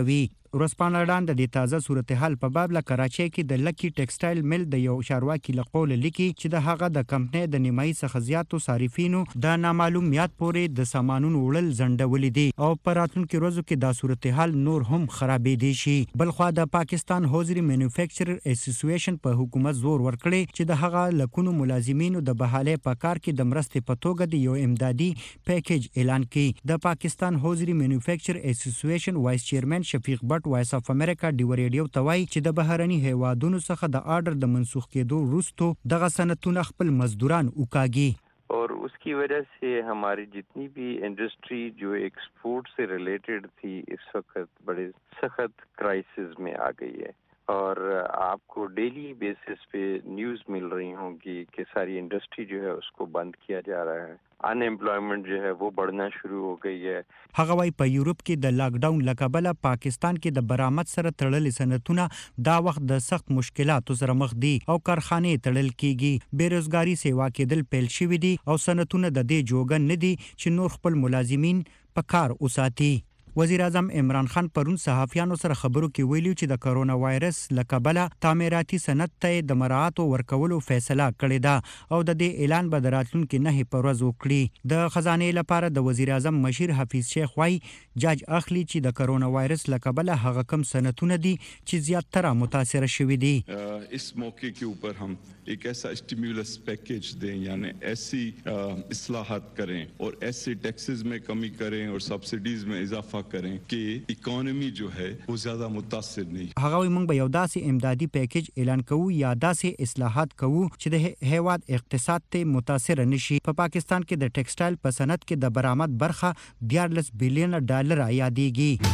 ورسپانه وړاندې د تازه صورتحال په باب له کراچۍ کې د لکی ټیکسټایل مل د یو چارواکي له قوله لیکي چې د هغه د کمپنۍ د نیمایي څخه زیاتو صارفینو د نامعلوم میعاد پورې د سامانونو وړل ځنډولي دي او په راتلونکي ورځو کې دا صورتحال نور هم خرابېدی شي. بلخوا د پاکستان هوزري مینوفیکچرر اسوسییشن په حکومت زور ورکړي چې د هغه لکونو ملازمینو د بحالې په کار کې د مرستې په توګه د یو امدادي پیکیج اعلان کړي. د پاکستان هوزري مینوفیکچر اسوسییشن وایس چیرمن شفیق بټ وایس اف امریکا ډیو ریډیو ته وایي چې د بهرني هیوادونو څخه د آرډر د منسوخ کېدو وروسته دغه صنعتونه خپل مزدوران وکاږي और उसकी वजह से हमारी जितनी भी इंडस्ट्री जो एक्सपोर्ट से रिलेटेड थी इस वक्त बड़े सख्त क्राइसिस में आ गई है और आपको डेली बेसिस पे न्यूज़ मिल रही होंगी कि सारी इंडस्ट्री जो है उसको बंद किया जा रहा है. अनएम्प्लॉयमेंट जो है वो बढ़ना शुरू हो गई है. هغه وايي په یورپ کې د لاک ډاون لکبله پاکستان کې د برآمد سره تړلې صنعتونه دا وخت د سخت مشکلاتو سره مخ دي او کارخانې تړل کیږي. بیروزګاری سیوا کېدل پیل شوی دي او صنعتونه د دې جوګن نه دي چې نور خپل ملازمین په کار وساتي. وزیر اعظم عمران خان پرون صحافیانو سره خبرو کې ویلي چې د کرونا وایرس لکبله تعمیراتي صنعت ته د مراعات ورکولو فیصله کړې ده او د دې اعلان به د راتلونکي 9 په ورځ وکړي. د خزانې لپاره د وزیر اعظم مشیر حفیظ شیخ وايي جاج اخلي چې د کرونا وایرس لکبله هغه کم صنعتونه دي چې زیاتره متاثر شوي دي. इस मौके के ऊपर हम एक ऐसा स्टिमुलस पैकेज दें यानी ऐसी इस्लाहात करें और ऐसे टैक्सेस में कमी करें और सब्सिडीज में इजाफा करें कि इकोनॉमी जो है वो ज्यादा मुतासिर नहीं. هغه موږ به یو داسې امدادي پیکیج اعلان کوو یا داسې اصلاحات کوو چې د هیواد اقتصاد ته متاثر نشي. په پاکستان کې د ټیکسټایل په صنعت کې د برآمد برخه 14 بلین ډالر یادېږي.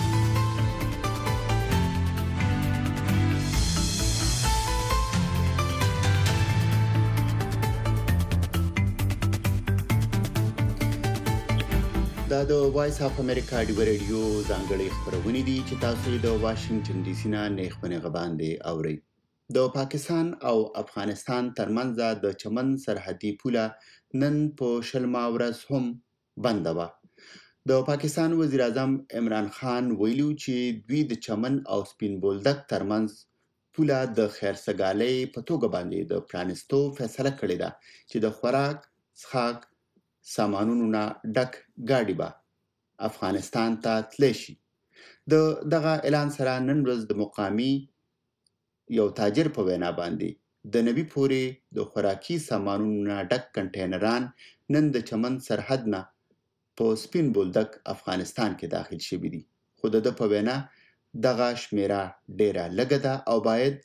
دا د وایس اف امریکا ډیو ریډیو ځانګړي خبرونه دي چې تاسو د واشنگټن ډي سي نه نېخونه غباندې اوري. د پاکستان او افغانستان ترمنځ د چمن سرحدي پوله نن په شلما ورځ هم بنده وه. د پاکستان وزیر اعظم عمران خان ویلو چې دوی د چمن او سپین بولدک ترمنځ پوله د خیرسګالۍ په توګه باندې د پرانستو فیصله کړې ده چې د خوراک څښاک سامانونو نه ډک ګاډي به افغانستان ته تللی شي. د دغه اعلان سره نن ورځ د مقامي یو تاجر په وینا باندې د نوي پورې د خوراکي سامانونو نه ډک کنټینران نن د چمن سرحد نه په سپین بولدک افغانستان کې داخل شوي دي. خو د په وینا دغه شمیره ډیره لږه ده او باید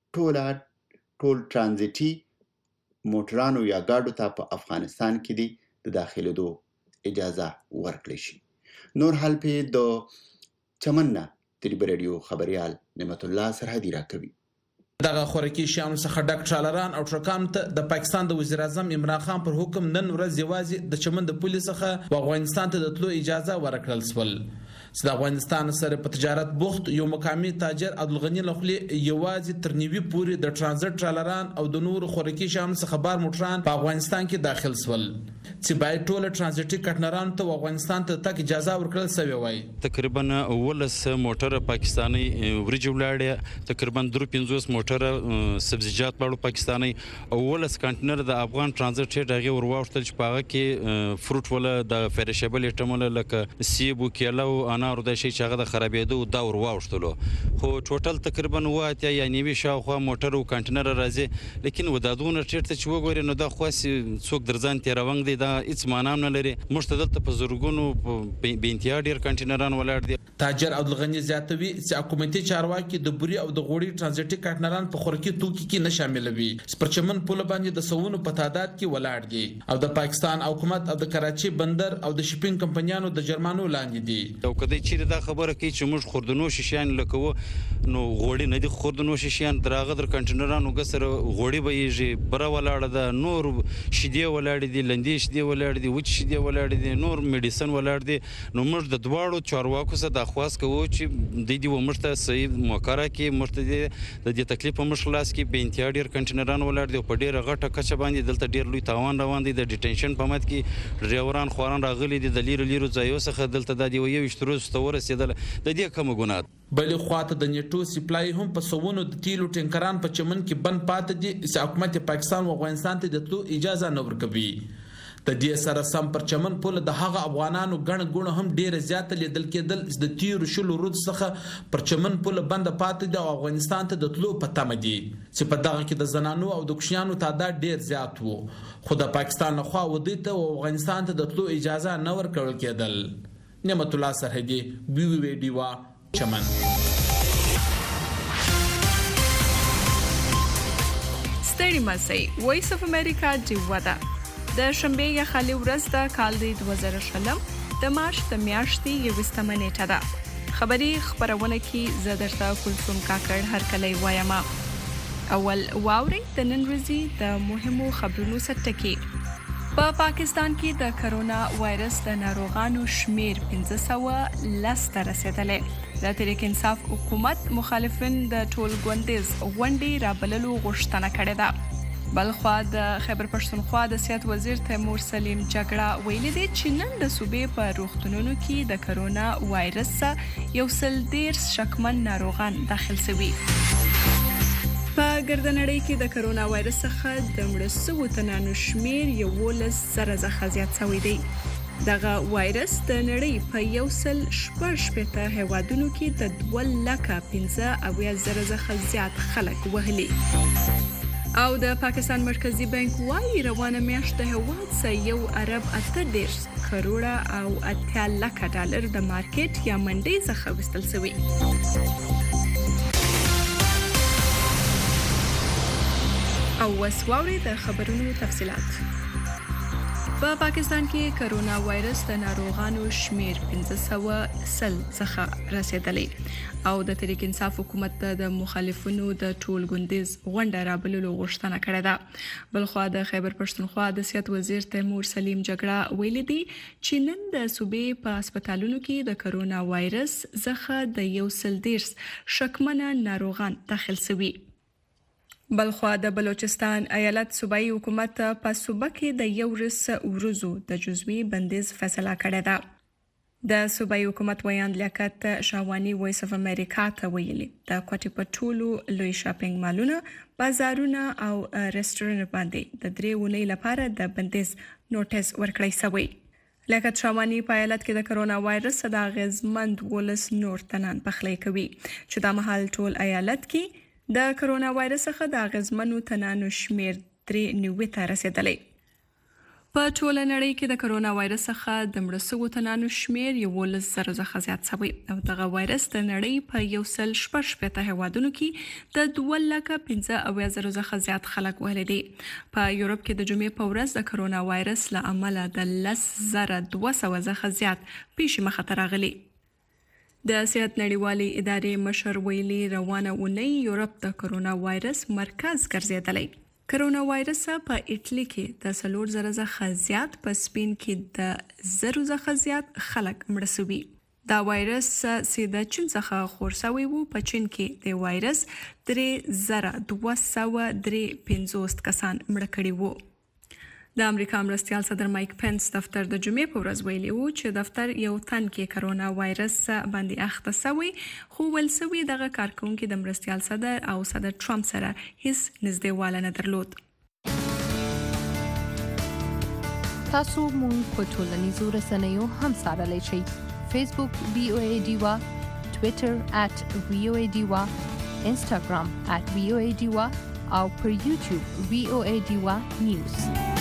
ټول ترانزیټي موټرانو یا ګاډو ته په افغانستان کې دي د داخلېدو اجازه ورکړي شي. نور حال په د چمن نه ډیو ریډیو خبريال نعمت الله سرحدي راکوي. دغه خوراکي شیانو څخه ډک ټرالران او ټرکانو ته د پاکستان د وزیر اعظم عمران خان پر حکم نن ورځ یوازې د چمن د پولیس څخه افغانستان ته د تلو اجازه ورکړل شول. د افغانستان سره په تجارت بوخت یو مقامي تاجر عبدالغنی لخلی یوازې تر نیوي پورې د ترانزیت ټرالران او د نور خوراکي شیانو څخه بار موټران په افغانستان کې داخل شول چې باید ټول ترانزیټي کټنران ته افغانستان ته تک اجازه ورکړل شوی وای. تقریبا 19 موټر پاکستاني ورجو ولاړ تقریبا 350 موټر سبزیجات باندې پاکستاني او 19 کنټینر د افغان ترانزیت هغه ورواوټل چې پاغه کې فروټ ولا د فریشبل ایټمل لکه سیب او کیله او انار د شي چې هغه د خرابېدو دا ورواوټلو. خو ټوټل تقریبا واته یا نیوي شاوخوا موټر او کنټینر راځي لیکن ودادونه چیرته چې وګوري نو دا خاص څوک درځان تیروانګ دی دا هیڅ معنا نه لري. مشتدل ته په زورګونو بنتیا ډیر کنټینران ولاړ دي. تاجر عبدالغنی زیاتوي چې حکومتي چارواکي د بوري او د غوړي ترانزیټي کټنران په خوراکي توکي کې نه شاملوي. سپرچمن پوله باندې د سوونو په تعداد کې ولاړ دي او د پاکستان حکومت او د کراچي بندر او د شپینګ کمپنیانو د جرمانو لاندې دي. او کله چې دا خبره کوي چې موږ خوردنو شیشان لکو نو غوړي نه دي خوردنو شیشان دراغه در کنټینرانو غسر غوړي به یې بره ولاړ ده نور شیدې ولاړ دي لندې شیدې ولاړ دي وچ شیدې ولاړ دي نور میډیسن ولاړ دي. نو موږ د دواړو چارواکو سره د خواست کوو چې د دې ومرته صحیح موقره کې مرته د دې تکلیف په مشخص کې به انتیا ډیر کنټینران ولاړ دي په ډیره غټه کچه باندې دلته ډیر لوی تاوان روان دي. د ډیټنشن په مت کې ډرایوران خوران راغلي دي د لیرو ځایو څخه دلته د یو اشتروز ته ورسېدل د دې کوم ګناه بلې خواته د نیټو سپلای هم په سوونو د تیلو ټینکران په چمن کې بند پاتې دي چې حکومت پاکستان او افغانستان ته د تلو اجازه نه ورکوي. د دې سره سم پر چمن پل د هغه افغانانو ګڼ ګوڼه هم ډیره زیاته لیدل کېدل چې د تیرو شلو ورځو څخه پر چمن پل بند پاتې دي او افغانستان ته د تلو په تمه دي چې په دغه کې د زنانو او د کوچنیانو تعداد ډیر زیات وو، خو د پاکستان لخوا ودې ته او افغانستان ته د تلو اجازه نه ورکول کېدل. نعمت الله سرحدي BBV ډیوا چمن. ستړي مسئ وایس اف امریکا ډیوا ده. د شنبه یا خالي ورځ د کال د 2020 د مارچ د میاشتې 21 نیټه ده. خبري خبرونه کې زه درته کلثوم کاکړ هر کله وایم. اول واوري د نن ورځې د مهمو خبرونو سرټکی. په پاکستان کې د کرونا وایرس د ناروغانو شمیر 1510 ته رسیدلې. د تحریک انصاف حکومت مخالفین د ټول ګوندیز غونډې رابللو غوښتنه کړې ده. بلخوا د خیبر پښتونخوا د صحت وزیر تیمور سلیم جګړه ویلي دی چې نن د صوبې په روغتونونو کې د کرونا وایرس سره 110 شکمن ناروغان داخل شوي. په ګردنړۍ کې د کرونا وایرس څخه د مړه شویو تنانو شمیر 11,000 څخه زیات شوی دی. دغه وایرس د نړۍ په 114 هیوادونو کې د 2,15,000 څخه زیات خلک وهلي. او د پاکستان مرکزی بانک وايي روانه میاشت د هیواد څخه یو ارب 18 کروڑه او 8 لک ډالر د مارکیټ یا منډي څخه وستل شوی. او وسواوري د خبرونو تفصيلات. په پاکستان کې کرونا وایرس د ناروغانو شمیر 1510 څخه رسیدلې او د تحریک انصاف حکومت د مخالفینو د ټول ګوندیز غونډه رابللو غوښتنه کړې ده. بلخوا د خیبر پښتونخوا د صحت وزیر تیمور سلیم جګړه ویلي دی چې نن د صوبې په هسپتالونو کې د کرونا وایرس څخه د 110 شکمن ناروغان داخل شوي. بلخوا د بلوچستان ایالت صوبایي حکومت په صوبه کې د 1 ورځو د جزوي بندیز فیصله کړې ده. د صوبایي حکومت ویاند لیاقت شاوانی وایس اف امریکا ته ویلي د کوټې په ټولو لوی شاپینګ مالونه، بازارونه او رستورانټ باندې د 3 اونۍ لپاره د بندیز نوټیس ورکړی شوی. لیاقت شاوانی په ایالت کې د کرونا وایرس د اغیزمند ولس نور تنان پخلی کوي چې د مهال ټول ایالت کې د کرونا وایرس څخه د اغیزمنو تنانو شمیر 93 ته رسیدلی. په ټول نړۍ کې د کرونا وایرس څخه د مړه شویو تنانو شمیر 11,000 څخه زیات شوی او دغه وایرس د نړۍ په 114 هیوادونو کې د 2,15,000 څخه زیات خلک وهلي دي. په یورپ کې د جمعې په ورځ د کرونا وایرس له امله د 10,200 څخه زیات پیښې مخه ته راغلي. د صحت نړیوالې ادارې مشر ویلي روانه اونۍ یورپ د کرونا وایرس مرکز ګرځیدلی. کرونا وایرس په ایټلی کې د 4,000 څخه زیات، په سپین کې د 0 څخه زیات خلک مړه شوي. دا وایرس چې د چین څخه خور شوی وو، په چین کې د وایرس 3,253 کسان مړه کړي وو. د امریکا مرستیال صدر مایک پنس دفتر د جمعې په ورځ ویلي وو چې دفتر یو تن کې کرونا وایرس باندې اخته شوی، خو ول سوي دغه کارکونکو د مرستیال صدر او صدر ټرمپ سره هیڅ نږدېوالی نه درلود. تاسو مونږ په ټولنیزو رسنیو هم سره شئ. فیسبوک VOA ډیوا، ټوئیټر @VOA ډیوا، انسټاګرام @VOA ډیوا او پر یوټیوب VOA ډیوا نیوز.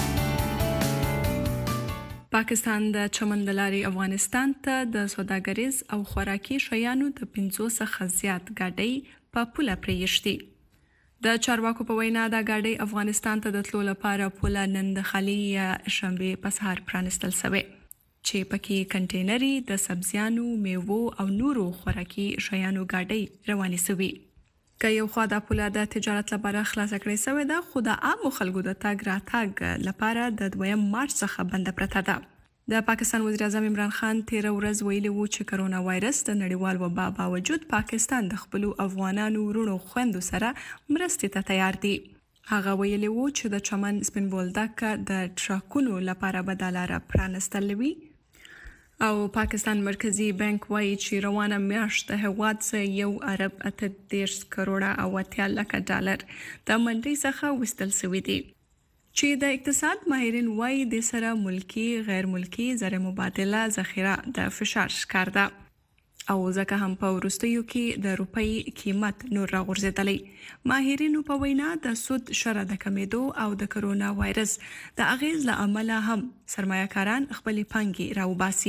پاکستان د چمن د لارې افغانستان ته د سوداګریز او خوراکي شیانو د 500 څخه زیات ګاډۍ په پوله پریښتي. د چارواکو په وینا دا ګاډۍ افغانستان ته د تلو لپاره پوله نن د خالي شنبه په سهار پرانستل شوی چې پکې کنټینري د سبزیانو، میوو او نورو خوراکي شیانو ګاډۍ روانې شوي. که یو خوا د پوله د تجارت لپاره خلاصه کړې شوې ده، خو د عامو خلکو د تګ راتګ لپاره د 2 مارچ څخه بنده پرته ده. د پاکستان وزیر اعظم عمران خان 13 ورځ ویلي وو چې کرونا وایرس د نړیوال وبا باوجود پاکستان د خپل افغانانو ورونو خويندو سره مرستې ته تیار دی. هغه ویلي وو چې د چمن سپین بولدک د ټرکونو لپاره بدلاره پرانستل وی او پاکستان مرکزی بانک وایي چې روانه میاشت د هیواد څخه 1.38 کروڑه او 80 لک ډالر د منډي څخه وستل شوی دی چې د اقتصاد ماهرین وایي د سره ملکی غیر ملکی زر مبادله ذخیره د فشار ښکار ده او ځکه هم په وروستیو کې د روپۍ قیمت نور راغورځېدلی. ماهرینو په وینا د سود شرح د کمیدو او د کرونا وایرس د اغیز له امله هم سرمایه‌کاران خپلې پانګې راوباسي.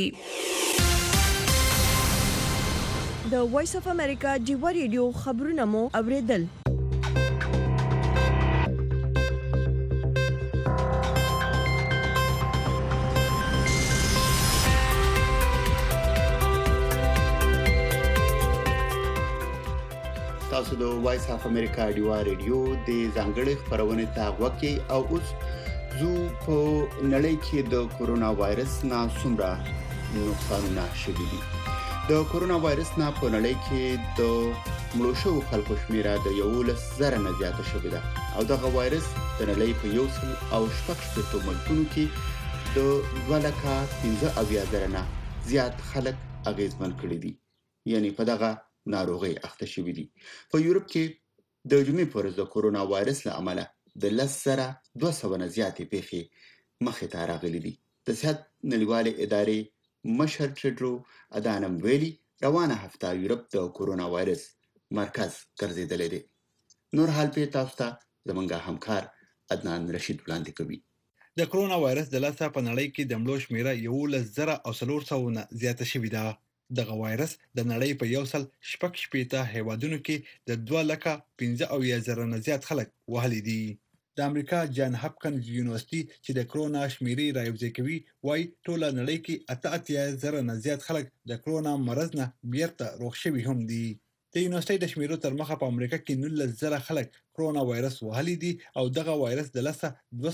د وایس اف امریکا ډیوا ریډیو خبرونه مو اوریدل. تاسو د وایس اف امریکا ډیوا ریډیو د ځانګړي خبرونه ته وکی او اوس زو په نړۍ کې د کرونا وایرس نه څومره نقصانونه شوي دي. د کرونا وایرس نه په نړۍ کې د مړو شوو خلکو شمیره د 11,000 نه زیاته شوې ده او دغه وایرس د نړۍ په 1.8 ملکونو کې د 2,15,000 نه زیات خلک اغیزمن کړي دي، یعنی په دغه ناروغي اخته شوی دي. په یورپ کې د جمعې پر ورځ د کرونا وایرس له امله د 10,200 نه زیاتې پیښې مخې ته راغلي دي. د صحت نړیوالې ادارې مشر ټیډرو ادانم ویلي روانه هفته یورپ د کرونا وایرس مرکز ګرځیدلی دی. نور حال په تاسو ته زمونږ همکار عدنان رشید وړاندې کوي. د کرونا وایرس د لاسه په نړۍ کې د مړو شمیره 11,400 نه زیاته شوې ده. دغه وایرس د نړۍ په 1.8 هیوادونو کې د 2,15,000 نه زیات خلک وهلي دي. د امریکا جان هاپکنز یونیورسيټي چې د کرونا شمیرې راوځي کوي وايي ټوله نړۍ کې 88,000 نه زیات خلک د کرونا مرض نه بیرته روغ شوي هم دي. د یونیورسيټي د شمیرو تر مخه په امریکا کې 19,000 خلک کرونا وایرس وهلي دي او دغه وایرس د لاسه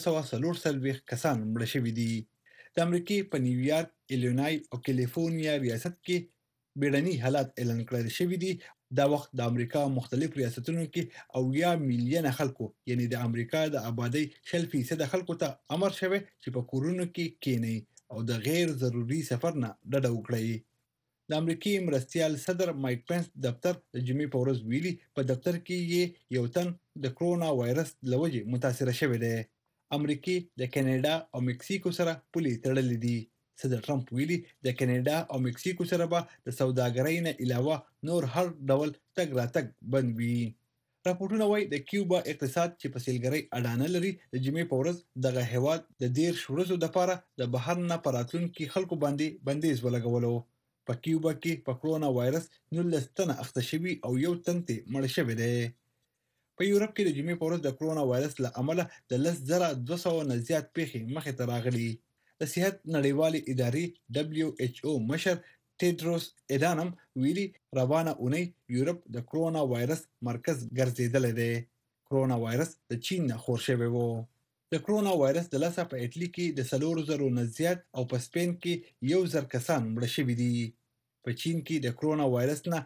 240 کسان مړه شوي دي. د امریکای په نیویارک، ایلینوای او کالیفورنیا ریاست کې بیړني حالات اعلان کړل شوي دي. دا وخت د امریکا مختلف ریاستونو کې 10 میلیونه خلکو یعنی د امریکا د آبادی 40% خلکو ته امر شوی چې په کورونو کې کینی او د غیر ضروري سفر نه ډډه وکړي. د امریکای مرستیال صدر مایک پنس دفتر د جمعې په ورځ ویلي په دفتر کې یو تن د کرونا وایرس لوجه متاثر شوی دی. امریکای د کاناډا او مکسیکو سره پولي تړلې دي. صدر ټرمپ ویلي د کاناډا او مکسیکو سره به د سوداګرۍ نه علاوه نور هر ډول تګ راتګ بند وي. راپورټونه وايي د کیوبا اقتصاد چې په سیلګرۍ اډانه لري د جمعې په ورځ دغه هیواد د 10 ورځو لپاره د بهر نه پراتلونکو خلکو باندې بندیز ولګولو. په کیوبا کې په کرونا وایرس 19 تنه اخته شوي او یو تن ته مړ شوی دی. په یورپ کې د جمعې په ورځ د کرونا وایرس له امله د 10,200 نه زیات پیښې مخې ته راغلي. د صحت نړیوالې ادارې WHO مشر ټیډروس ادانم ویلي روانه اونۍ یورپ د کرونا وایرس مرکز ګرځیدلی دی. کرونا وایرس د چین نه خور شوی و. د کرونا وایرس د لاسه په اټلی کې د 4,000 نه زیات او په سپین کې 1,000 کسان مړه شوي دي. په چین کې د کرونا وایرس نه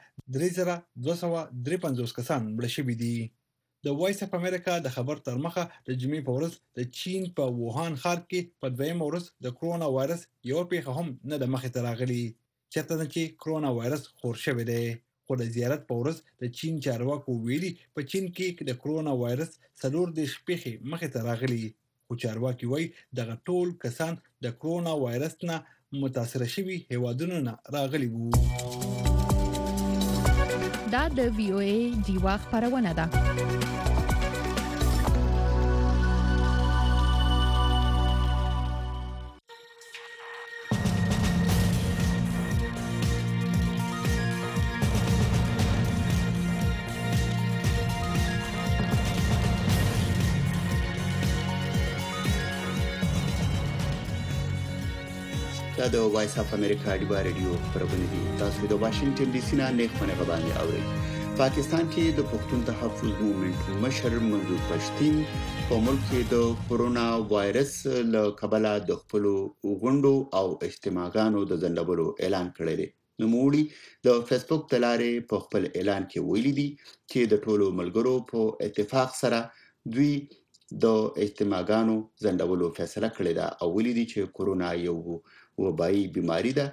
3,253 کسان مړه شوي دي. د وایس اف امریکا د خبر تر مخه د جمعې په ورځ د چین په ووهان ښار کې په دویم ورځ د کرونا وایرس یو پیښه هم نه د مخې ته راغلي چېرته چې کرونا وایرس خور شوی دی. خو د زیارت په ورځ د چین چارواکو ویلي په چین کې د کرونا وایرس 14 پیښې مخې ته راغلي. خو چارواکي وایي دغه ټول کسان د کرونا وایرس نه متاثر شوي هیوادونو نه راغلي وو. دا د VOA ډیوا خبرونه ده. دا د وایس اف امریکا ډیوا ریډیو خبرونه دي. تاسو د واشنگټن ډي سي نه نیخونه غبانې اورئ. پاکستان کې د پښتون تحفظ موومېنټ مشر منظور پښتين په ملک کې د کرونا وایرس له کبله د خپل غونډو او اجتماعاتو د ځنډولو اعلان کړی دی. نوموړي د فیسبوک د لارې په خپل اعلان کې ویلي دي چې د ټولو ملګرو په اتفاق سره دوی د اجتماعاتو ځنډولو فیصله کړې ده او ویلي دي چې کرونا یو وبایي بیماری ده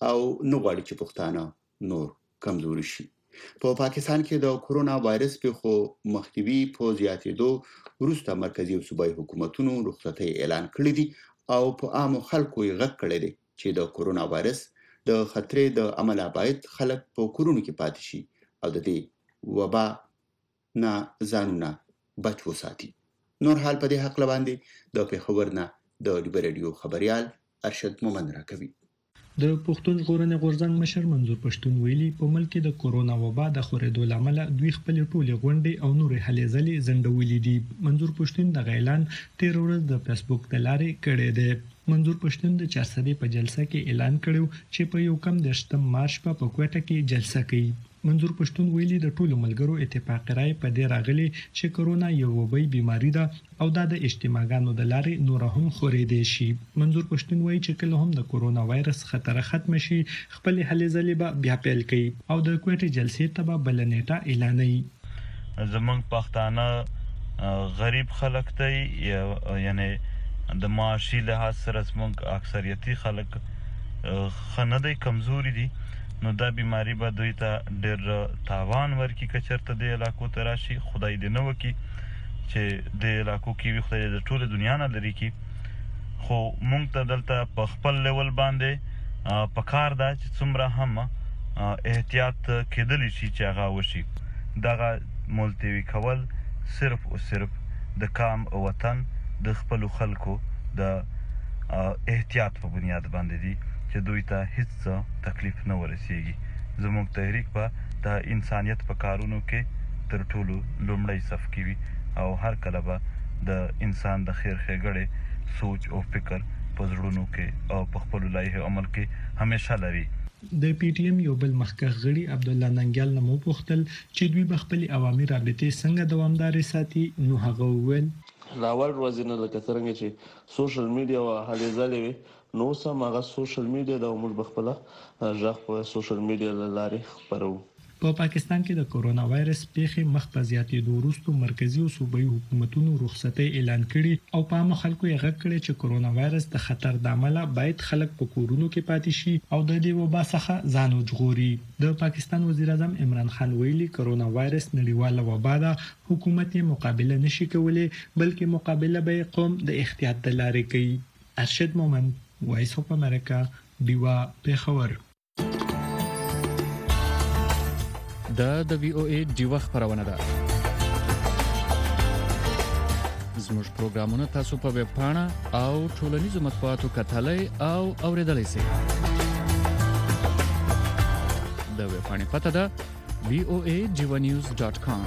او نه غواړي چې پښتانه نور کمزوري شي. په پاکستان کې د کورونا وایرس په خو مخنیوي په زیاتېدو وروسته مرکزی او صوبایي حکومتونو رخصتۍ اعلان کړې دي او په عامو خلکو یې غږ کړی دی چې د کورونا وایرس د خطرې د عمله باید خلک په کورونو کې پاتې شي او د دې وبا نه ځانونه بچ وساتي. نور حال په دې حق باندې د پیښور نه د ډیبر رادیو خبريال ارشد مومن راکوي. د پښتون ژغورنې غورځنګ مشر منظور پښتون ویلي په ملک کې د کورونا وبا د خورېدو لامل دوی خپل ټولې غونډې او نور هلې ځلې ځنډولې دي. منظور پښتون د اعلان 13 ورځې د فیسبوک د لارې کړی دی. منظور پښتون د 400 په جلسه کې اعلان کړو چې په یو کم د 8 مارچ په کوټه کې جلسه کوي. منظور پښتون ویلي د ټولو ملګرو اتفاق رائے په دې راغلي چې کورونا یو وبای بیماری ده او دا د اجتماعګانو د لارې نور هم خورېدې شي. منظور پښتون وایي چې کله هم د کورونا وایرس خطر ختم شي خپل هلې ځلې به بیا پیل کوي او د کوټې جلسې ته به بل نیټه اعلانوي. زمونږ پښتانه غریب خلک دی، یعنی د معاشي لحاظ سره زمونږ اکثریتي خلک خنده کمزوري دي، نو دا بیماری به دوی ته ډېر تاوان ورکړي که چېرته دې علاقو ته راشي. خدای دې نه وکړي چې دې علاقو کې وي، خدای د ټولې دنیا نه لرې کړي. خو موږ ته دلته په خپل لیول باندې پکار ده چې څومره هم احتیاط کېدلی شي چې هغه وشي. دغه ملتوي کول صرف او صرف د کام وطن د خپلو خلکو د احتیاط په بنیاد باندې دي چې دوی ته هیڅ تکلیف نه ورسیږي. زموږ تحریک به د انسانیت په کارونو کې تر ټولو لومړی صف کې وي او هر کله به د انسان د خیر ښېګړې سوچ او فکر په زړونو کې او په خپلو لایحې عمل کې همیشه لري. د پی ټی ایم یو بل مخکښ غړي عبد الله ننګیال نمو پوښتل چې دوی به خپل عوامي رابطې څنګه دوامدارې ساتي، نو هغه وویل لاول ورځې نه لکه څنګه چې سوشل میډیا او هلې ځلې وي، نو سم هغه سوشل میډیا د موږ بخپله ژغ په سوشل میډیا لارې خپرو. په پاکستان کې د کورونا وایرس پیښې مخ په زیاتېدو وروسته مرکزی او صوبایي حکومتونو رخصتۍ اعلان کړي او په عامه خلکو یې غږ کړی چې کورونا وایرس د خطر د عمله باید خلک په کورونو کې پاتې شي او د دې وبا څخه ځان وژغوري. د پاکستان وزیر اعظم عمران خان ویلي کورونا وایرس نړیواله وبا ده، حکومت یې مقابله نشي کولای بلکې مقابله به قوم د احتیاط د لارې کوي. ارشد مومن، وایس اف امریکا، دیوا پیښور. د وی او ای دیوا خبرونه ده. زموږ پروګرامونه تاسو په ویب پاڼه او ټولنیزو مطبوعاتو کتلای او اوریدلای شئ. د ویب پاڼې پته ده voajivanews.com.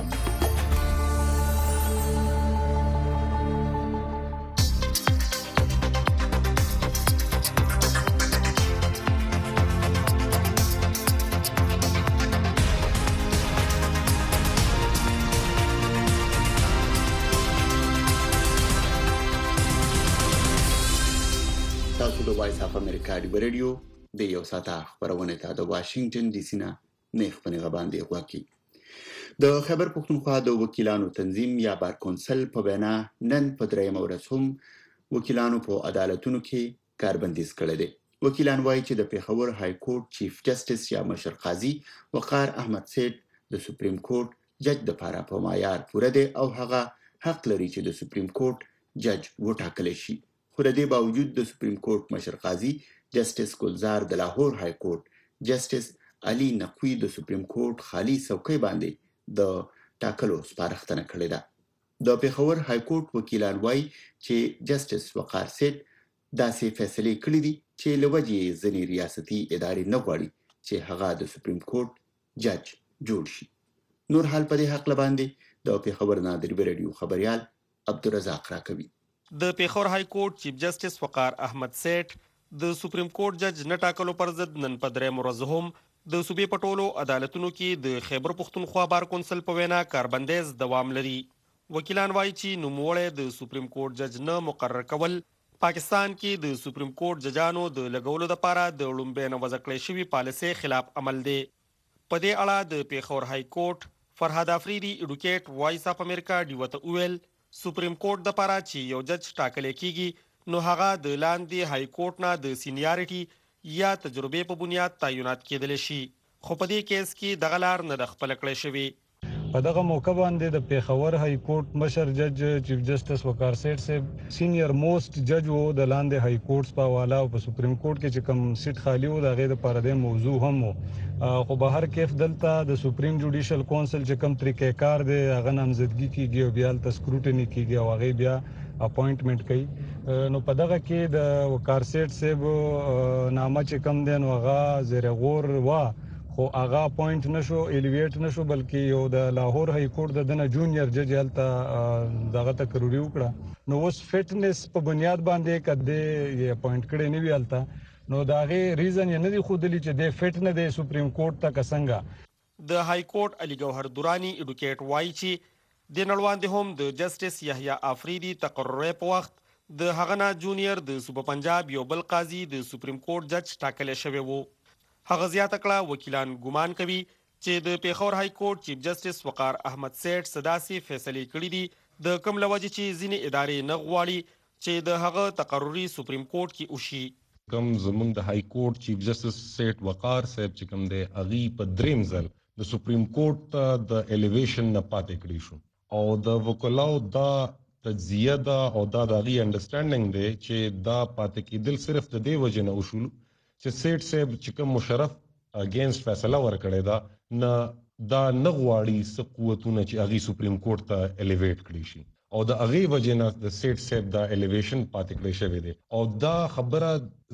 د وایس اف امریکا ډیبر رادیو د یو ساعته خبرونه ته د واشنگټن ډي سي نه نیخ په نیغه باندې غواکي. د خیبر پښتونخوا د وکیلانو تنظیم یا بار کونسل په وینا نن په درېیم ورځ هم وکیلانو په عدالتونو کې کاربندیز کړی دی. وکیلان وایي چې د پیښور های کورټ چیف جسټس یا مشر قاضي وقار احمد سیټ د سپریم کورټ جج د لپاره په معیار پوره دی او هغه حق لري چې د سپریم کورټ جج وټاکل شي. خو د دې باوجود د سپریم کورټ مشر قاضي جسټس ګلزار د لاهور های کورټ جسټس علي نقوی د سپریم کورټ خالی څوکۍ باندې د ټاکلو سپارښتنه کړې ده. د پیښور های کورټ وکیلان وایي چې جسټس وقار سیټ داسې فیصله کړې دي چې لوجې ځنې ریاستي ادارې نه غواړي چې هغه د سپریم کورټ جج جوړ شي. نور حال په دې حق باندې د پیښور نه د ډیبر رادیو خبريال عبدالرزاق راکوي. د پیښور های کورټ چیف جسټس وقار احمد سیټ د سپریم کورټ جج نه ټاکلو پر ضد نن په درېیم ورځ هم د صوبې په ټولو عدالتونو کې د خیبر پښتونخوا بار کونسل په وینا کاربندیز دوام لري. وکیلان وایي چې نوموړی د سپریم کورټ جج نه مقرر کول پاکستان کې د سپریم کورټ ججانو د لګولو لپاره د لومبۍ نه وضع کړې شوې پالیسۍ خلاف عمل دی. په دې اړه د پیښور های کورټ فرهاد افریدي ایډوکیټ وایس اف امریکا ډیو ته وویل سپریم کورټ د لپاره چې یو جج ټاکل کیږي نو هغه د لاندې های کورټ نه د سینیارټي یا تجربې په بنیاد تعینات کېدلی شي، خو په دې کیس کې دغه لار نه ده خپله کړی شوې. په دغه موقع باندې د پیښور های کورټ مشر جج چیف جسټس وقار سیټ صاحب سینیئر موست جج وو د لاندې های کورټس په حواله او په سپریم کورټ کې چې کوم سیټ خالی وو د هغې دپاره د موضوع هم وو، خو به هر کیف دلته د سپریم جوډیشل کونسل چې کوم طریقې کار دی هغه نامزدګي کیږي او بیا هلته سکروټني کیږي او هغې بیا اپوینټمنټ کوي. نو په دغه کې د وقار سیټ صاحب نامه چې کوم دی نو هغه زیر غور وه، خو هغه اپوینټ نشو الیویټ نشو، بلکې یو د لاهور های کورټ د دنه جونیئر جج هلته دغه تقرری وکړه. نو اوس فټنس په بنیاد باندې کده یې اپوینټ کړی نه وی هلته، نو د هغې ریزن یې نه دی ښودلي چې دی فټ نه دی سپریم کورټ ته که څنګه. د های کورټ علي ګوهر دراني ایډوکیټ وایي چې د نړواندې هم د جسټس یحیی آفریدي تقرر په وخت د هغه نه جونیئر د صوبه پنجاب یو بل قاضي د سپریم کورټ جج ټاکلی شوی وو. هغه زیاته کړه وکیلان ګمان کوي چې د پیښور های کورټ چیف جسټس وقار احمد سیټ صداسي فیصلې کړي دي د کوم لوجه چې ځینې ادارې نه غواړي چې د هغه تقرری سپریم کورټ کې وشي. کوم زمونږ د های کورټ چیف جسټس سیټ وقار صاحب چې کوم دی هغې په دریم ځل د سپریم کورټ ته د الیویشن نه پاتې کړي شو او د وکلاو دا تجزیه ده او دا د هغې انډرسټینډنګ دی چې دا پاتې کېدل صرف د دې وجې نه وشول چې سیټ صاحب چې کوم مشرف اگینسٹ فیصله ورکړی دا نه غواړي څه قوتونه چې هغې سپریم کورټ ته الیویټ کړي شي او د هغې وجې نه د سیټ صاحب دا الیویشن پاتې کړی شوی دی. او دا خبره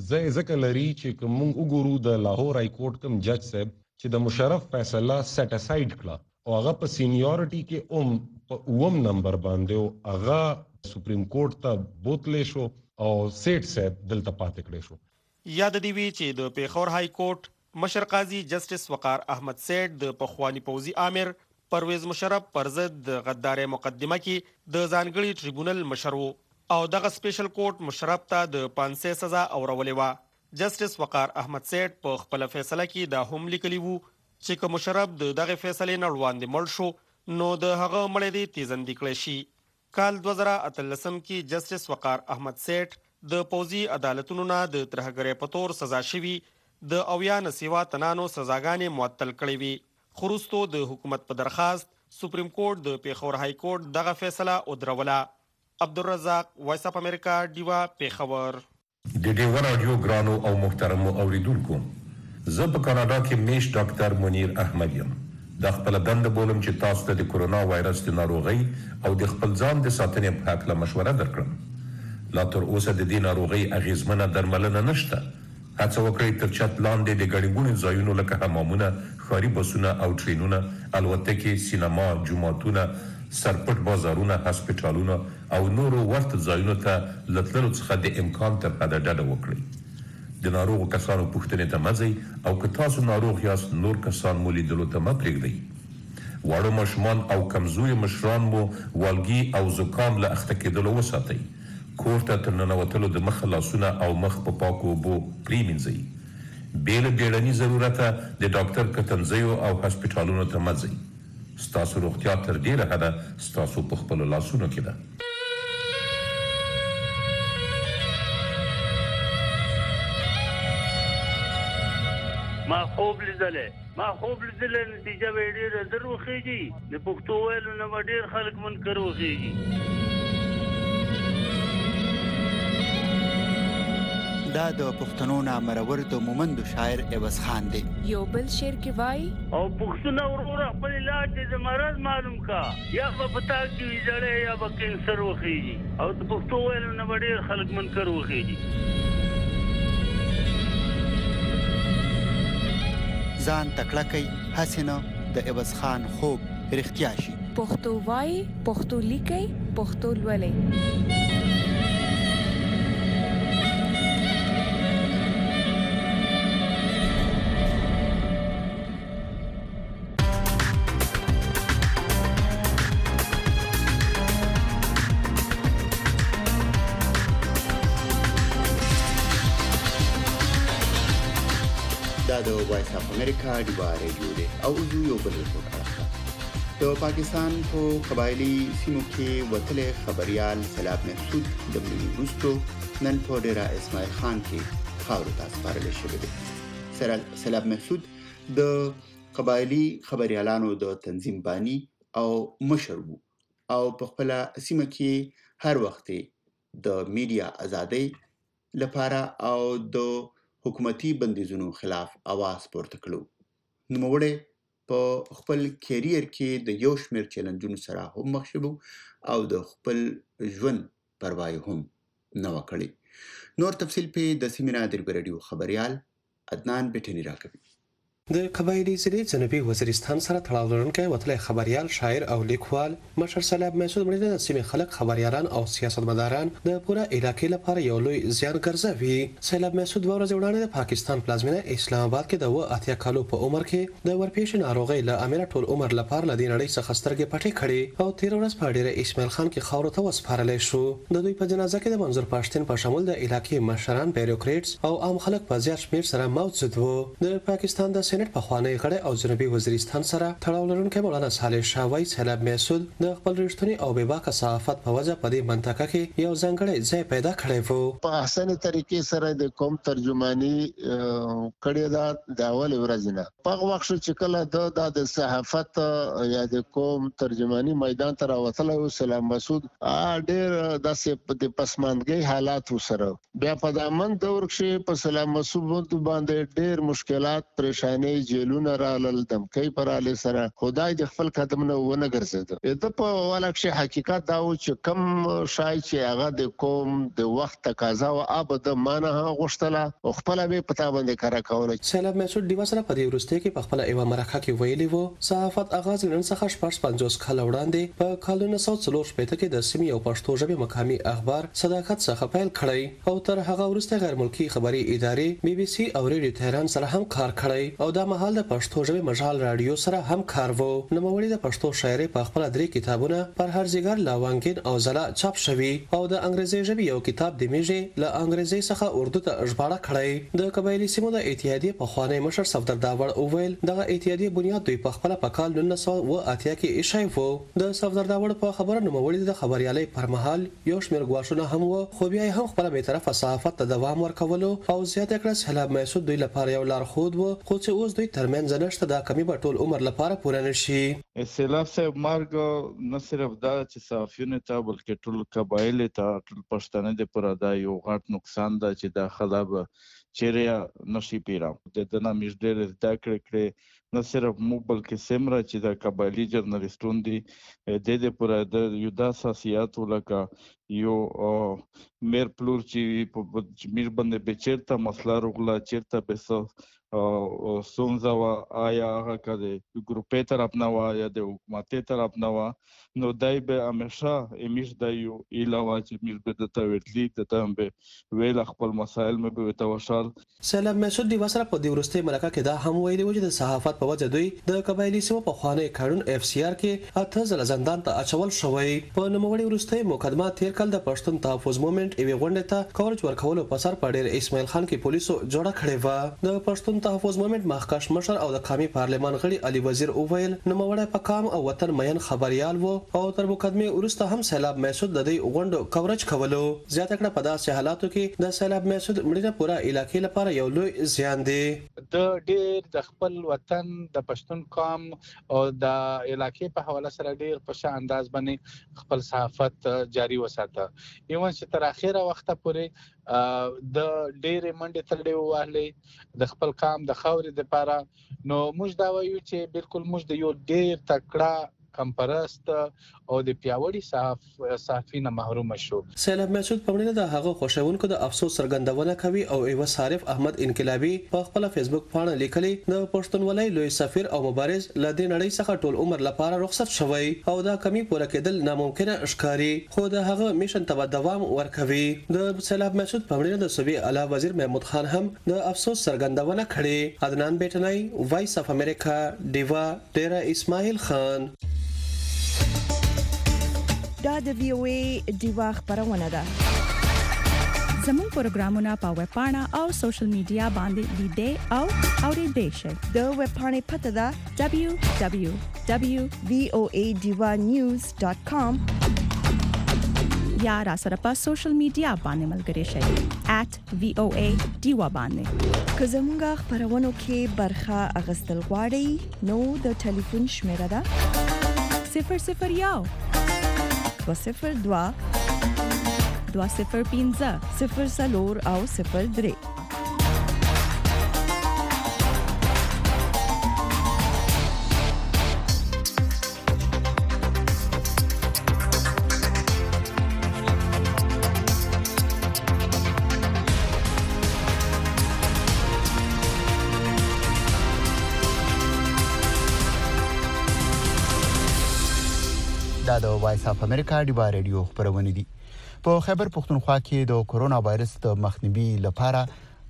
ځکه لري چې که موږ وګورو د لاهور های کورټ کوم جج صاحب چې د مشرف فیصله سیټ اساید کړه او هغه په سینیورټي کې په اووم نمبر باندې او هغه سپریم کورټ ته بوتلی شو او سیټ صاحب دلته پاتې کړی شو. یاد دی وی چې د پیښور های کورټ مشر قاضي جسټس وقار احمد سیټ د پخوانی پوځي آمر پرویز مشرف پر ضد د غدارۍ مقدمه کې د ځانګړي ټریبونل مشر وو او دغه سپیشل کورټ مشرف ته د 500 سزا اورولې وه. جسټس وقار احمد سیټ په خپل فیصله کې دا هم لیکلی وو چې که مشرف د دغه فیصلې نه وړاندې مړ شو نو د هغه مړی دی تیزندي کړی شي. کال 2013 کې جسټس وقار احمد سیټ د پوځي عدالتونو نه د ترهګرۍ په تور سزا شوي د 70 سیوا تنانو سزاګانې معطل کړې وي، خو وروستو د حکومت په درخواست سپریم کورټ د پیښور های کورټ دغه فیصله ودروله. عبدالرزاق، وایس اف امریکا، ډیوا، پیښور. د ډیوا رادیو ګرانو او محترمو اوریدونکو، زه په کاناډا کې میش ډاکټر منیر احمد یم. د خپل دنده بولم چې تاسو ته د کورونا وایرس د ناروغۍ او د خپل ځان د ساتنې په هکله مشوره درکړم. لا تر اوسه د دې ناروغۍ اغیزمنه درملنه نشته. هڅه وکړئ تر چت لاندې د ګڼې ګوڼې ځایونو لکه حمامونه، ښاري بسونه او ټرینونه، الوتکې، سینما، جوماتونه، سرپټ بازارونه، هسپټالونه او نورو ورته ځایونو ته له تللو څخه د امکان تر حده ډډه وکړئ. د ناروغو کسانو پوښتنې ته مه ځئ او که تاسو ناروغ یاست نور کسان مو لیدلو ته مه پرېږدئ. واړه ماشومان او کمزوري مشران مو والګي او زکام له اخته کېدلو وساتئ. کور ته تر ننوتلو د مخه لاسونه او مخ په پاکو اوبو پرېمینځئ. بې له بیړني ضرورته د ډاکټر کتنځیو او هسپټالونو ته مه ځئ. ستاسو روغتیا تر ډېره حده ستاسو په خپلو لاسونو کې ده. ما خوب لیدلې نتیجه به ډېره زر وخېږي. د پښتو ویلو نه به ډېر خلک منکر وخېږي. دا د پښتنو نامرور د مومندو شاعر عوض خان دی. یو بل شعر کې وای او پښتون ورور خپل علاج د مرض معلوم کا یا په پتا کې جړې یا په کینسر وخیږي او د پښتو ویلو نه ډېر خلک منکر وخیږي. ځان تکړه کوي حسینه د عوض خان خوب رښتیا شي. پښتو وای، پښتو لیکي، پښتو لولي. د وایس اف امریکا ډیوا رادیو دی او زه یو بل رپورټ راځم. د پاکستان په قبایلی سیمو کې وتلې خبريال سلاب محسود د ملي وروستو نن په ډیرا اسماعیل خان کې خاورو ته سپارل شوی دی. سیلاب محسود د قبایلی خبريالانو د تنظیم بانی او مشر وو او په خپل سیمه کې هر وخت د میډیا ازادۍ لپاره او د حکومتي بندیزونو خلاف आवाज پورته کړو. نوموړی په خپل کیریر کې د یو شمېر چیلنجونو سره هم مخ شو او د خپل ژوند پروا هم نه وکړي. نور تفصیل په د سیمینار د رادیو خبريال عدنان بټنی راکوي. د قبایلی ضلع جنوبي وزیرستان سره تړاو لرونکی وتلی خبريال شاعر او لیکوال مشر سیلاب محسود مړینه د سیمې خلک خبريالان او سیاستمداران د پوره علاقې لپاره یو لوی زیان ګرځوي. سیلاب محسود دوه ورځې وړاندې د پاکستان پلازمینه اسلام آباد کې د 80 کالو په عمر کې د ورپېښې ناروغۍ له امله ټول عمر لپاره له دې نړۍ څخه سترګې پټې کړې او 13 ورځې په ډیره اسماعیل خان کې خاورو ته وسپارل شو. د دوی په جنازه کې د منظور پښتون په شمول د علاقې مشران بیوروکریټس او عام خلک په زیات شمېر سره موجود وو. د پاکستان د سېنات په خوانی غړي او جنوبي وزیرستان سره تړاو لرونکی مولانا صالح شاوی سیلاب محسود د خپل رښتونی او بېباکه صحافت په وجه په دې منطقه کې یو ځانګړی ځای پیدا کړی وو. په احسن طریقې سره د قوم ترجمانی کړی دا د اول ورځ نه په وخت چې کله د صحافت یا د قوم ترجمانی میدان ته راوتلی و سیلاب محسود ډېر داسې د پسماندګۍ حالات وسره بیا په دامن دور کې په سیلاب محسود باندې ډېر مشکلات پریشانی جیلونه رالل دمکۍ پر اله سره خدای د خپل قدم نه ونه ګرځید. د په ولکه حقیقت دا و چې کم شای چې هغه د قوم د وخت تقاضا او ابد مانه غوښتله او خپل به پتا باندې کار کوله. سیلاب محسود د وسره په دې ورسته کې په خپل ایوا مرکه کې ویلي وو صحافت اغاز نن څخه 50 کال وړاندې په کال 1940 کې د سیمې او پښتو ژبې مقامي اخبار صداقت څخه پیل کړی او تر هغه وروسته غیر ملکی خبري ادارې بي بي سي او ریډیو تهران سره هم کار کړی او دا مهال د پښتو ژبې مجال رادیو سره هم کار وو. نوموړي د پښتو شاعري په خپل 3 کتابونه پر هرزګر لاوانګین او زلا چاپ شوی او د انګریزي ژبې یو کتاب د میږي له انګریزي څخه اردو ته ژباړه کړی. د قبایلی سیمو د اتحادیې په خوانی مشر صفدر داوړ اوویل دغه اتحادیې بنیاد دوی په خپل په کال 1980 کې ایښی وو. د صفدر داوړ په خبره نوموړي د خبريالۍ پر مهال یو شمېر غواښونه هم وو خو بیا هم خپل به طرفه صحافت ته دوام ورکولو او زیات کړه سیلاب محسود دوی لپاره یو لارښود وو خو چې اوس دوی ترمنځ نشته دا کمی به ټول عمر لپاره پوره نشي. سیلاب صاحب مرګ نه صرف دا چې صحافیونو ته بلکې ټول قبایل ته ټول پښتانه د پر ادا یو غټ نقصان ده چې دا خلاب چیرې نشي پیرا د دنا مجدر زده کړې نه صرف مو بلکې سمره چې د قبایلی جرنالستون دي د پر ادا یو د اساسيات ولکه یو میر پلور چې په میر باندې بچرته مسله رغلا چیرته به سونزا وا آیا هغه کده ګروپې طرف نه وا یا د حکومتي طرف نه وا نو دای به همیشه امیش دایو علاوه چې میر به د توټلی ته هم به ویل خپل مسائل مې به توشال. سیلاب محسود دی وسره په دې ورسته ملکه کې دا هم ویلي و چې د صحافت په وجه دوی د قبایلی سیمو په خوانی قانون اف سی آر کې اته ځله زندان ته اچول شوی. په نوموړي ورسته مقدمه تیر کال د پښتون تحفظ موومېنټ ایوي غونډه ته کورج ورکولو په سر په ډیر اسماعیل خان کې پولیسو جوړه کړې و. د پښتون تحفظ موومېنټ مخکښ مشر او د قومي پارلمان غړي علي وزیر اوویل نوموړی په کام او وطن مین خبريال وو او تر مقدمه ورسته هم سیلاب محسود د دې غونډو کورج کولو. زیاته کړه په داسې حالاتو کې د سیلاب محسود مړینه پوره علاقې لپاره یو لوی زیان دی. د ډېر د خپل وطن د پښتون قوم او د علاقې په حواله سره ډېر په ښه انداز باندې خپل صحافت جاری وساته. ایون چې تر اخیره وخت پورې د ډېرې منډې ترډې وهلې د خپل قام د خاورې لپاره نو موږ دا وایو چې بالکل موږ د یو ډېر تکړه کمپرست او د پیاوړي صحافي نه محروم شو. سیلاب محسود په وړاندې د هغه خوشاونکو د افسوس څرګندونه کوي او ایو صارف احمد انقلابی په خپل فیسبوک باندې لیکلي د پښتونولۍ لوی سفیر او مبارز لدې نړۍ څخه ټول عمر لپاره رخصت شوی او دا کمی پوره کېدل ناممکنه ښکاري خو د هغه میشن ته دوام ورکوي. د سیلاب محسود په وړاندې د صوبې اعلی وزیر محمود خان هم د افسوس څرګندونه کړې. عدنان بیٹنای وایس اف امریکا دیوا ډیرا اسماعیل خان. دا د وی او ای دیوا خبرونه ده. زموږ پروګرامونه په ویب پاڼه او سوشل میډیا باندې لیدئ او اوریدئ شئ. د ویب پاڼې پته ده www.voadivanews.com. یا را سره په سوشل میډیا باندې ملګري شئ @VOA ډیوا باندې. که زموږ خبرونو کې برخه اغستل غواړئ نو د ټلیفون شمیره ده 001 202 205 04 او 03. د وایس اف امریکا ډیوا ریډیو خبرونه دي. په خیبر پختونخوا کې د کورونا وایرس د مخنیوي لپاره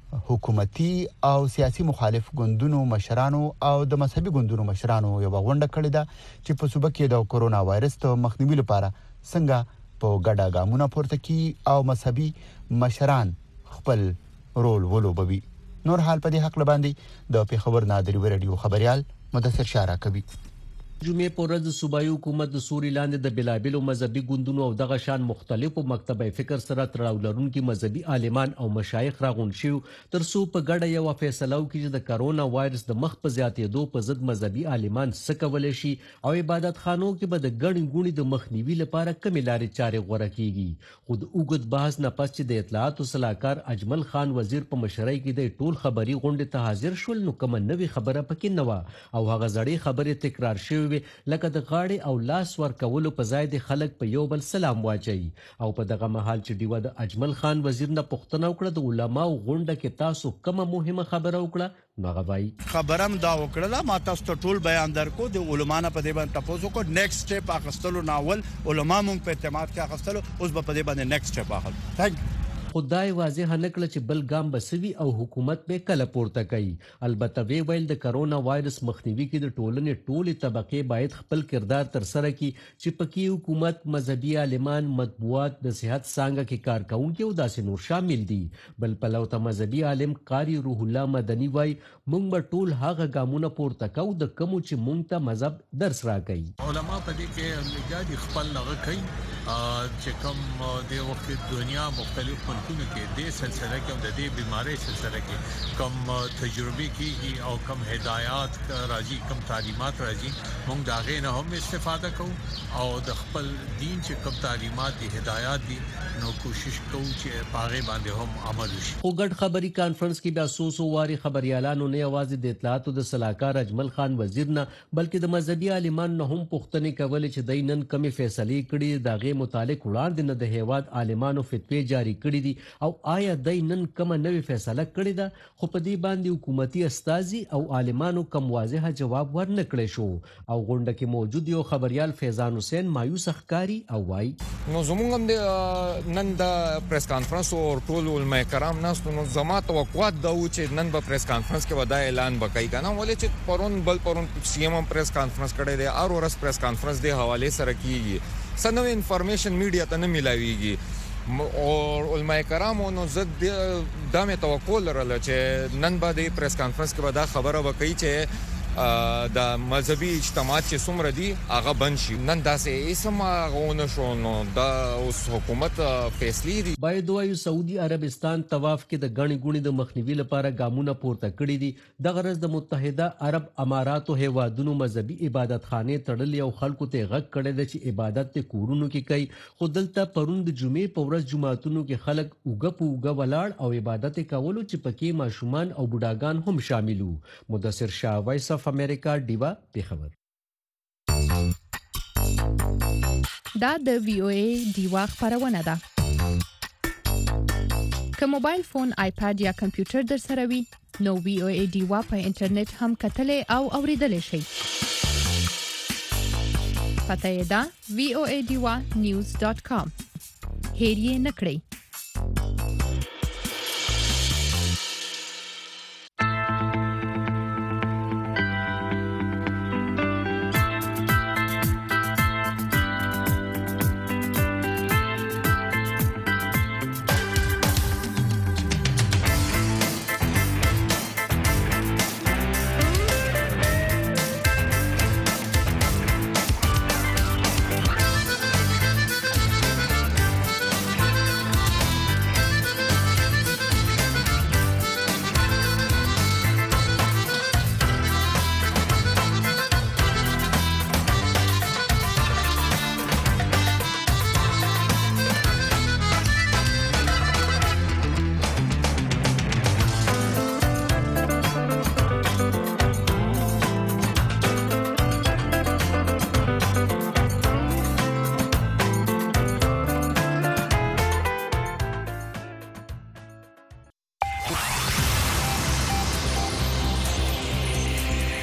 حکومتي او سیاسي مخالف ګوندونو مشرانو او د مذهبي ګوندونو مشرانو یو غونډه کړې ده چې په صوبه کې د کورونا وایرس د مخنیوي لپاره څنګه په ګډه ګامونه پورته کړي او مذهبي مشران خپل رول ولوبوي. نور حال په دې حق لباندې د پیښور نادری ریډیو خبريال مدثر شارع کوي. جمعې په ورځ د صوبایي حکومت د سوري لاندې د بلابلو مذهبي ګوندونو او دغه شان مختلفو مکتبه فکر سره تړاو لرونکي مذهبي عالمان او مشایخ راغون شو تر څو په ګډه یو فیصله وکړي چې د کرونا وایرس د مخ په زیاتېدو په ضد مذهبي عالمان څه کولای شي او عبادت خانو کې به د ګڼې ګوڼې د مخنیوي لپاره کومې لارې چارې غوره کیږي. خو د اوږد بحث نه پس چې د اطلاعات صلاحکار اجمل خان وزیر په مشرۍ کې د ټول خبري غونډې ته حاضر شول نو کومه نوې خبره پکې نه و او هغه زړې خبرې تکرار شوې لکه د غاړې او لاس ورکولو په ځای د خلک په یو بل سلام واچي او په دغه مهال چې ډیوا د اجمل خان وزیر نه پوښتنه وکړه د علماو غونډه کې تاسو کومه مهمه خبره وکړه نو غوای خبرم دا وکړه ما تاسو ته ټول بیان درکو د علماء په دې باندې تاسو کو نیکسټ سټیپ اخستلو ناول علماء مونږ په اعتماد کې اخستلو اوس په دې باندې نیکسټ سټیپ اخل ثانک خدای واضح نکړه چې بل ګام بسوي او حکومت به کله پورته کوي. البته وی ویل د کرونا وایرس مخنیوي کې د ټولنې ټولې طبقې باید خپل کردار تر سره کړي چې پکې حکومت مذهبي عالمان مطبوعات د صحت څنګه کې کارکونکي او داسې نور شامل دي. بل پلو ته مذهبي عالم قاری روح الله مدني وای مونږ به ټول هغه ګامونه پورته کوو د کوم چې مونږ ته مذهب درس راکړي. علما په دې کې لګادي خپل لغه کوي چې کوم د وخت دنیا مختلف ملکونو کې د سلسله کې د دې بيمارۍ سلسله کې کم تجربه کیږي او کم هدایات راځي کم تعلیمات راځي موږ دا غي نه هم استفاده کوو او د خپل دین چې کم تعلیمات دي هدایات دي نو کوشش کوو چې پاغه باندې هم عمل وشي. وګړ خبري کانفرنس کې بیا سوسو واري خبريالانو نه आवाज د اطلاعات د صلاحکار اجمل خان وزیر نه بلکې د مذهبي عالمان نه هم پوښتنه کولې چې د نن کمی فیصله کړي دغه متعلق وړاندې نه د هیواد عالمانو فتوی جاری کړي دي او آیا د نن کومه نوې فیصله کړې ده خو په دې باندې حکومتي استازي او عالمانو کوم واضح جواب ورنکړي شو او غونډه کې موجود یو خبريال فیضان حسین مایوس ښکاری او وای نو زموږ هم نن د پریس کانفرنس او ټول علماء کرام ناس نو زما توقعات دا و چې نن به پریس کانفرنس کې ودا اعلان وکړي کنه ولې چې پرون سی ایم پریس کانفرنس کړي دی او ورس پریس کانفرنس دی حواله سره کیږي سنو انفارمیشن میډیا ته نه ملاويږي او علماء کرام نو زد د مې توقع لرله چې نن به د پریس کانفرنس کې ودا خبره وکړي چې د مذهبي اجتماعات چې څومره دي هغه بند شي نن داسې اسم غوونه شو نو د اوس حکومت فیصله دي باید وایو سعودي عربستان طواف کې د غني ګونی د مخنیوي لپاره ګامونه پورته کړی دي د غرض د متحده عرب اماراتو هیوادونو مذهبي عبادت خانه تړلې او خلکو ته غږ کړي چې عبادت ته کورونو کې کوي خو دلته پرون د جمعې په ورځ جمعاتونو کې خلک اوګه ولاړ او عبادت کولو چې پکې ماشومان او بوډاګان هم شاملو. مدثر شاه وایس اف امریکا ډیوا پیښور. دا د VOA ډیوا خبرونه ده. که موبایل فون آیپاد یا کمپیوټر در سره وي نو VOA ډیوا په انټرنیټ هم کتلې او اوریدلې شي. پته یې ده voadiwa.news.com هیر یې نکړئ.